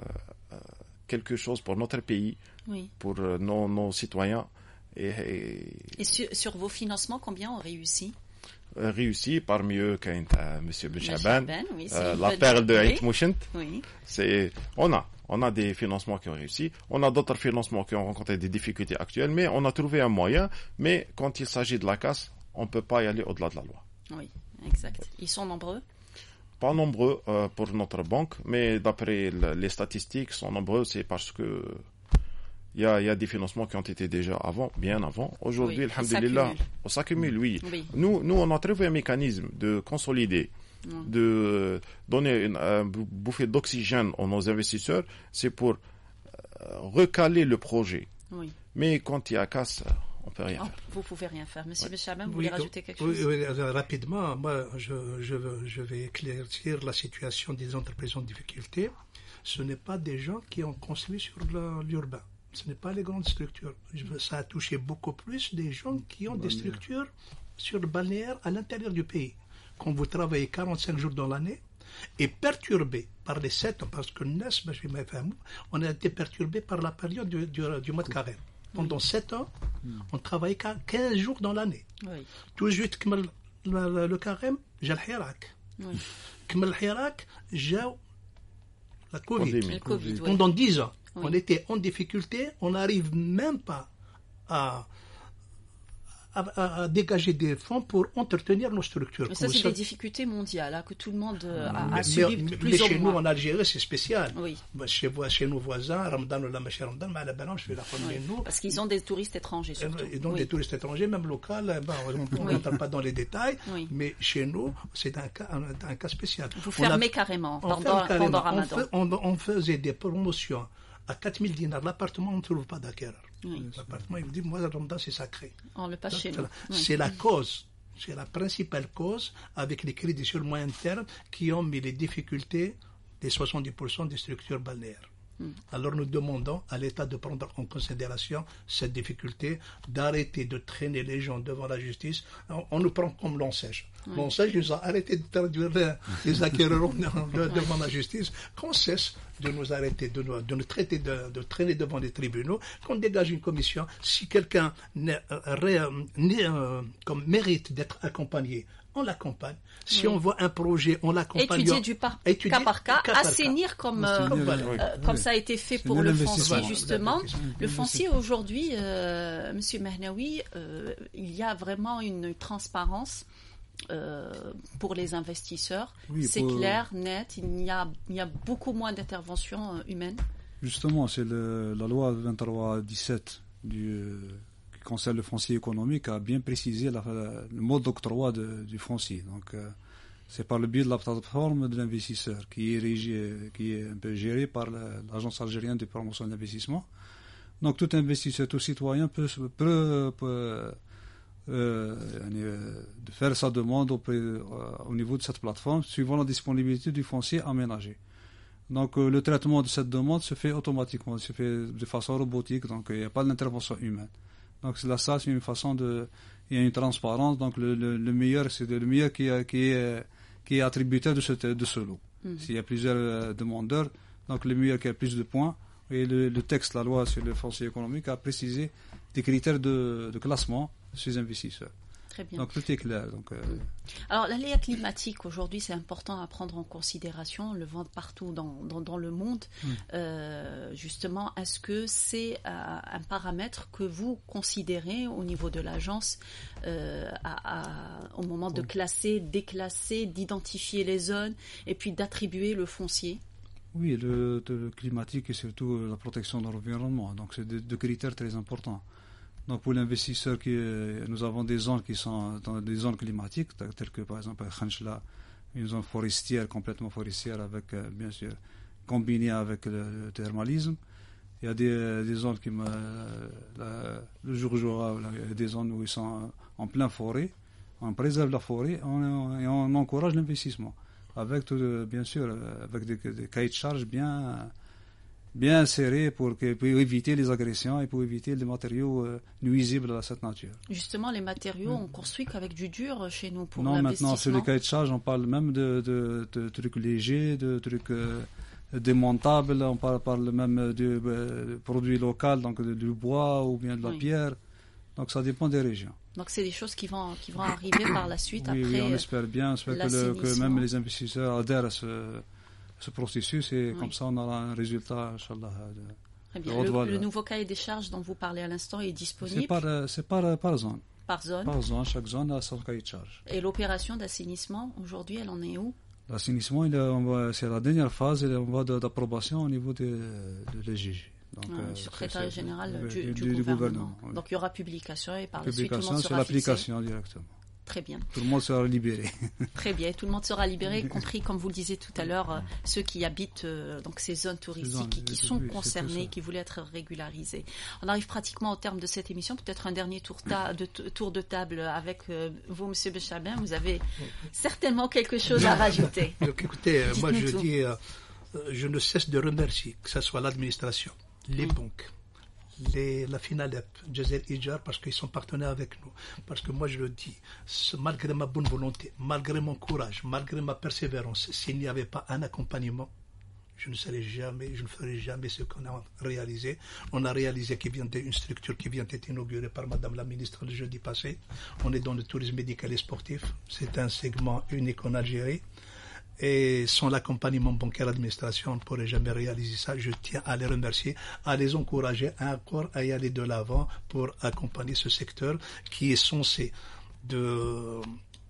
quelque chose pour notre pays, oui. pour nos, nos citoyens. Et, et, et sur, sur vos financements, combien ont réussi? réussi, parmi eux quand euh, M. Benchaban, oui, euh, la perle de Aït Mouchent. Oui. C'est, on a, on a des financements qui ont réussi, on a d'autres financements qui ont rencontré des difficultés actuelles, mais on a trouvé un moyen. Mais quand il s'agit de la casse, on ne peut pas y aller au-delà de la loi. Oui, exact. Ils sont nombreux? Pas nombreux euh, pour notre banque, mais d'après le, les statistiques, sont nombreux, c'est parce que Il y, a, il y a des financements qui ont été déjà avant, bien avant. Aujourd'hui, oui, alhamdulillah, on s'accumule, oui. oui. Nous, nous, on a trouvé un mécanisme de consolider, mm. de donner une, une bouffée d'oxygène à nos investisseurs. C'est pour euh, recaler le projet. Oui. Mais quand il y a casse, on ne peut rien oh, faire. Vous ne pouvez rien faire. Monsieur ouais. Benchaban, vous oui, voulez rajouter quelque oui, chose? Oui, rapidement, moi, je, je, je vais éclaircir la situation des entreprises en difficulté. Ce n'est pas des gens qui ont construit sur le, l'urbain. Ce n'est pas les grandes structures. Ça a touché beaucoup plus des gens qui ont balnéaire. Des structures sur le balnéaire à l'intérieur du pays. Quand vous travaillez quarante-cinq jours dans l'année et perturbé par les sept ans, parce que on a été perturbé par la période du, du, du mois de carême. Pendant sept ans, on travaillait quinze jours dans l'année. Oui. Tout de suite, le carême, j'ai le Hirak. Comme le Hirak, j'ai la Covid. Le COVID, oui. Pendant dix ans, oui. on était en difficulté, on n'arrive même pas à, à, à dégager des fonds pour entretenir nos structures. Mais ça, Comme c'est ça, des difficultés mondiales hein, que tout le monde euh, a, mais, a subi mais, plus mais ou chez moins. nous, en Algérie, c'est spécial. Oui. Bah, chez, chez nos voisins, Ramadan ou la Maché Ramadan, mais à la balance, je fais la Oui. nous. Parce qu'ils ont des touristes étrangers surtout. Et donc oui. des touristes étrangers, même locaux, bah, on ne rentre pas dans les détails, oui. mais chez nous, c'est un cas, un, un cas spécial. Vous fermez a, carrément on pendant, carrément. pendant Ramadan. On, fait, on, on faisait des promotions à quatre mille dinars l'appartement, on ne trouve pas d'acquéreur. Oui. L'appartement, il vous dit, moi, Ramadan, c'est sacré. On le passe chez nous. Oui. C'est la cause. C'est la principale cause avec les crédits sur le moyen terme qui ont mis les difficultés des soixante-dix pour cent des structures balnéaires. Mm. Alors nous demandons à l'État de prendre en considération cette difficulté, d'arrêter de traîner les gens devant la justice. On, on nous prend comme l'Onsège. Oui. L'Onsège nous a arrêté de traduire les acquéreurs de, devant la justice, qu'on cesse de nous arrêter, de nous, de nous traiter, de, de traîner devant les tribunaux, qu'on dégage une commission. Si quelqu'un n'est, n'est, euh, comme mérite d'être accompagné, on l'accompagne. Si oui. on voit un projet, on l'accompagne. Étudier du par, étudier, cas par cas, cas assainir par comme, euh, comme, euh, oui. comme ça a été fait C'est pour le foncier, voilà, justement. Le foncier, aujourd'hui, euh, Monsieur Mahnaoui, euh, il y a vraiment une transparence euh, pour les investisseurs. Oui, c'est pour... clair, net, il y a, il y a beaucoup moins d'intervention euh, humaine. Justement, c'est le, la loi vingt-trois dix-sept du... Euh, qui concerne le foncier économique a bien précisé la, la, le mode d'octroi de, du foncier. Donc, euh, c'est par le biais de la plateforme de l'investisseur qui est, régi, qui est un peu gérée par la, l'Agence algérienne de promotion de l'investissement. Donc, tout investisseur, tout citoyen peut, peut, peut euh, euh, faire sa demande au, euh, au niveau de cette plateforme suivant la disponibilité du foncier aménagé. Donc, euh, le traitement de cette demande se fait automatiquement, se fait de façon robotique, donc il n'y a pas d'intervention humaine. Donc là, ça, c'est une façon de... Il y a une transparence, donc le, le, le meilleur, c'est le meilleur qui, qui, est, qui est attributaire de ce, de ce lot. Mm-hmm. S'il y a plusieurs euh, demandeurs, donc le meilleur qui a plus de points. Et le, le texte, la loi sur le foncier économique, a précisé des critères de, de classement de ces investisseurs. Très bien. Donc tout est clair. Donc, euh... Alors l'aléa climatique aujourd'hui, c'est important à prendre en considération. On le voit partout dans, dans, dans le monde. Mm. Euh, justement, est-ce que c'est euh, un paramètre que vous considérez au niveau de l'agence euh, à, à, au moment oh. de classer, déclasser, d'identifier les zones et puis d'attribuer le foncier? Oui, le, le climatique et surtout la protection de l'environnement. Donc c'est deux, deux critères très importants. Donc pour l'investisseur, qui, nous avons des zones qui sont dans des zones climatiques, telles que par exemple Khanchla, une zone forestière, complètement forestière, avec bien sûr combinée avec le, le thermalisme. Il y a des, des zones qui me, la, le jour jour, il y a des zones où ils sont en plein forêt. On préserve la forêt on, et on encourage l'investissement, avec tout, bien sûr avec des, des cahiers de charges bien bien serré pour, que, pour éviter les agressions et pour éviter les matériaux euh, nuisibles à cette nature. Justement, les matériaux, mmh. on construit qu'avec du dur chez nous pour non, l'investissement. Non, maintenant, sur les cahiers de charges, on parle même de, de, de, de trucs légers, de trucs euh, démontables, on parle, parle même de, de produits locaux, donc de, du bois ou bien de la oui. pierre. Donc ça dépend des régions. Donc c'est des choses qui vont, qui vont arriver par la suite oui, après. Oui, on espère bien, on espère que, le, que même les investisseurs adhèrent à ce... ce processus et oui. comme ça on aura un résultat, Inch'Allah. Très bien. Le, le nouveau cahier des charges dont vous parlez à l'instant est disponible? C'est par, c'est par, par zone. Par zone. Par zone, chaque zone a son cahier de charges. Et l'opération d'assainissement, aujourd'hui, elle en est où? L'assainissement, il est, on va, c'est la dernière phase, et on va de, d'approbation au niveau de, de l'E G G. Donc, ah, euh, le secrétaire c'est, général c'est, du, du, du, du gouvernement. gouvernement oui. Donc il y aura publication et par la suite tout le monde sera c'est l'application fixé. Directement. Très bien. Tout le monde sera libéré. Très bien, tout le monde sera libéré, y compris, comme vous le disiez tout à l'heure, euh, ceux qui habitent euh, donc ces zones touristiques, zones, qui, qui sont oui, concernées, qui voulaient être régularisés. On arrive pratiquement au terme de cette émission. Peut-être un dernier tour, ta- de, t- tour de table avec euh, vous, Monsieur Bechabin. Vous avez certainement quelque chose à rajouter. Donc, écoutez, euh, moi je tout. dis, euh, je ne cesse de remercier, que ce soit l'administration, les mmh. banques, Les, la FINALEP, Jazel Ijar, parce qu'ils sont partenaires avec nous. Parce que moi, je le dis, malgré ma bonne volonté, malgré mon courage, malgré ma persévérance, s'il n'y avait pas un accompagnement, je ne serai jamais, je ne ferai jamais ce qu'on a réalisé. On a réalisé qu'il vient d'une structure qui vient d'être inaugurée par Madame la Ministre le jeudi passé. On est dans le tourisme médical et sportif. C'est un segment unique en Algérie. Et sans l'accompagnement bancaire d'administration, on ne pourrait jamais réaliser ça. Je tiens à les remercier, à les encourager encore à y aller de l'avant pour accompagner ce secteur qui est censé de,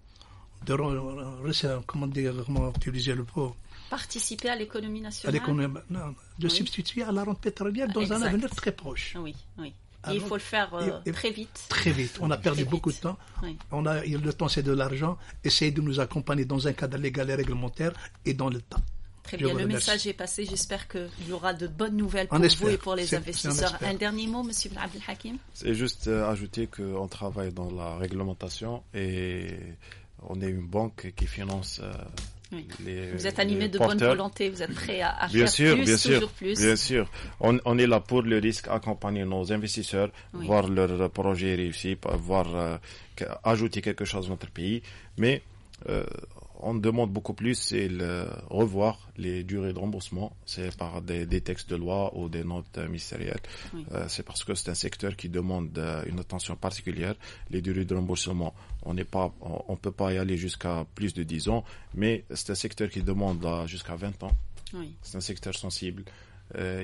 de comment dire, comment utiliser le mot, participer à l'économie nationale. À l'économie, non, de oui. substituer à la rente pétrolière dans exact. Un avenir très proche. Oui, oui. Et il faut le faire euh, et, et très vite. Très vite. On a perdu beaucoup vite. de temps. Oui. On a, le temps, c'est de l'argent. Essayez de nous accompagner dans un cadre légal et réglementaire et dans le temps. Très bien. Le message est passé. J'espère qu'il y aura de bonnes nouvelles pour on vous espère. Et pour les c'est, investisseurs. C'est un dernier mot, Monsieur Abdelhakim. C'est juste euh, ajouter qu'on travaille dans la réglementation et on est une banque qui finance. Euh, Oui. Les, vous êtes animé de porteurs. Bonne volonté, vous êtes prêt à, à bien faire sûr, plus, bien toujours sûr, plus. Bien sûr, on, on est là pour le risque, accompagner nos investisseurs, oui. voir leur projet réussi, voir euh, ajouter quelque chose à notre pays. Mais euh, on demande beaucoup plus, c'est le, revoir les durées de remboursement, c'est par des, des textes de loi ou des notes ministérielles. Oui. Euh, c'est parce que c'est un secteur qui demande euh, une attention particulière. Les durées de remboursement, on n'est pas, on, on peut pas y aller jusqu'à plus de dix ans, mais c'est un secteur qui demande là, jusqu'à vingt ans. Oui. C'est un secteur sensible. Euh,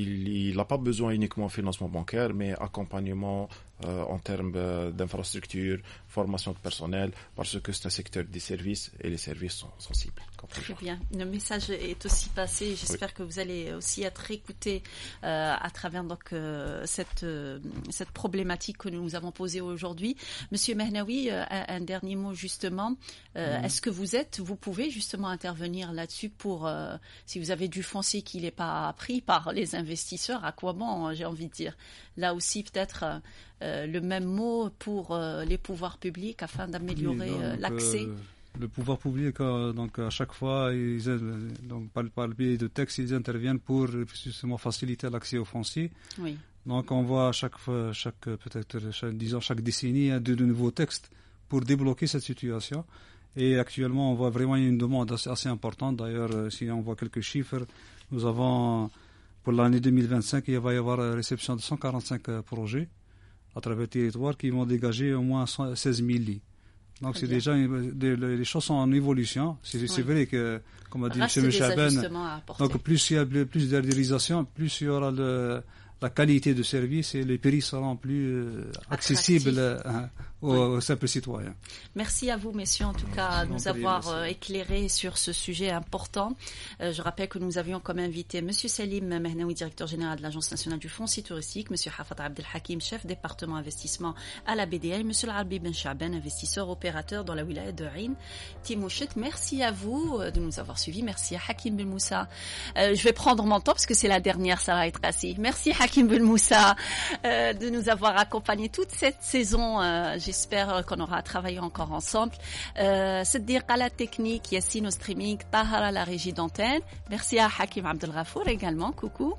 il n'a pas besoin uniquement de financement bancaire, mais accompagnement euh, en termes euh, d'infrastructure, formation de personnel, parce que c'est un secteur des services et les services sont sensibles. Très bien. Le message est aussi passé. J'espère oui. que vous allez aussi être écoutés euh, à travers donc euh, cette euh, cette problématique que nous avons posée aujourd'hui. Monsieur Mehnaoui, euh, un, un dernier mot justement. Euh, mmh. Est-ce que vous êtes, vous pouvez justement intervenir là-dessus pour euh, si vous avez du foncier qui n'est pas pris par les investisseurs, à quoi bon, j'ai envie de dire. Là aussi peut-être euh, le même mot pour euh, les pouvoirs publics afin d'améliorer oui, donc, l'accès. Euh... Le pouvoir public, donc à chaque fois, ils, donc par, par le biais de textes, ils interviennent pour justement faciliter l'accès aux fonciers. Oui. Donc on voit chaque fois, chaque peut-être, chaque, disons chaque décennie, de, de nouveaux textes pour débloquer cette situation. Et actuellement, on voit vraiment une demande assez, assez importante. D'ailleurs, si on voit quelques chiffres, nous avons pour l'année deux mille vingt-cinq, il va y avoir la réception de cent quarante-cinq projets à travers le territoire qui vont dégager au moins seize mille lits. Donc, c'est déjà, les choses sont en évolution. C'est, oui. c'est vrai que, comme a dit M. Chaben, donc plus il y a plus d'ardérisation, plus il y aura le, la qualité de service et les prix seront plus euh, accessibles hein, aux, oui. aux simples citoyens. Merci à vous, messieurs, en tout cas, de nous avoir euh, éclairés sur ce sujet important. Euh, je rappelle que nous avions comme invité M. Salim Mehnaoui, directeur général de l'Agence nationale du foncier touristique, M. Hafat Abdelhakim, chef département investissement à la B D L, M. Al-Arbi Ben Chaben, investisseur opérateur dans la wilaya de Ain Timouchet. Merci à vous de nous avoir suivis. Merci à Hakim Ben Moussa. Euh, je vais prendre mon temps parce que c'est la dernière, ça va être assez. Merci Hakim Ben Moussa euh, de nous avoir accompagnés toute cette saison. Euh, J'espère qu'on aura travaillé encore ensemble. Euh, Siddiq à la technique, Yassine au streaming, Tahara à la régie d'antenne. Merci à Hakim Abdelghafour également. Coucou.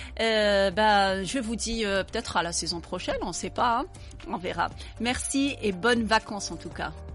Euh, bah, je vous dis euh, peut-être à la saison prochaine, on ne sait pas. Hein, on verra. Merci et bonnes vacances en tout cas.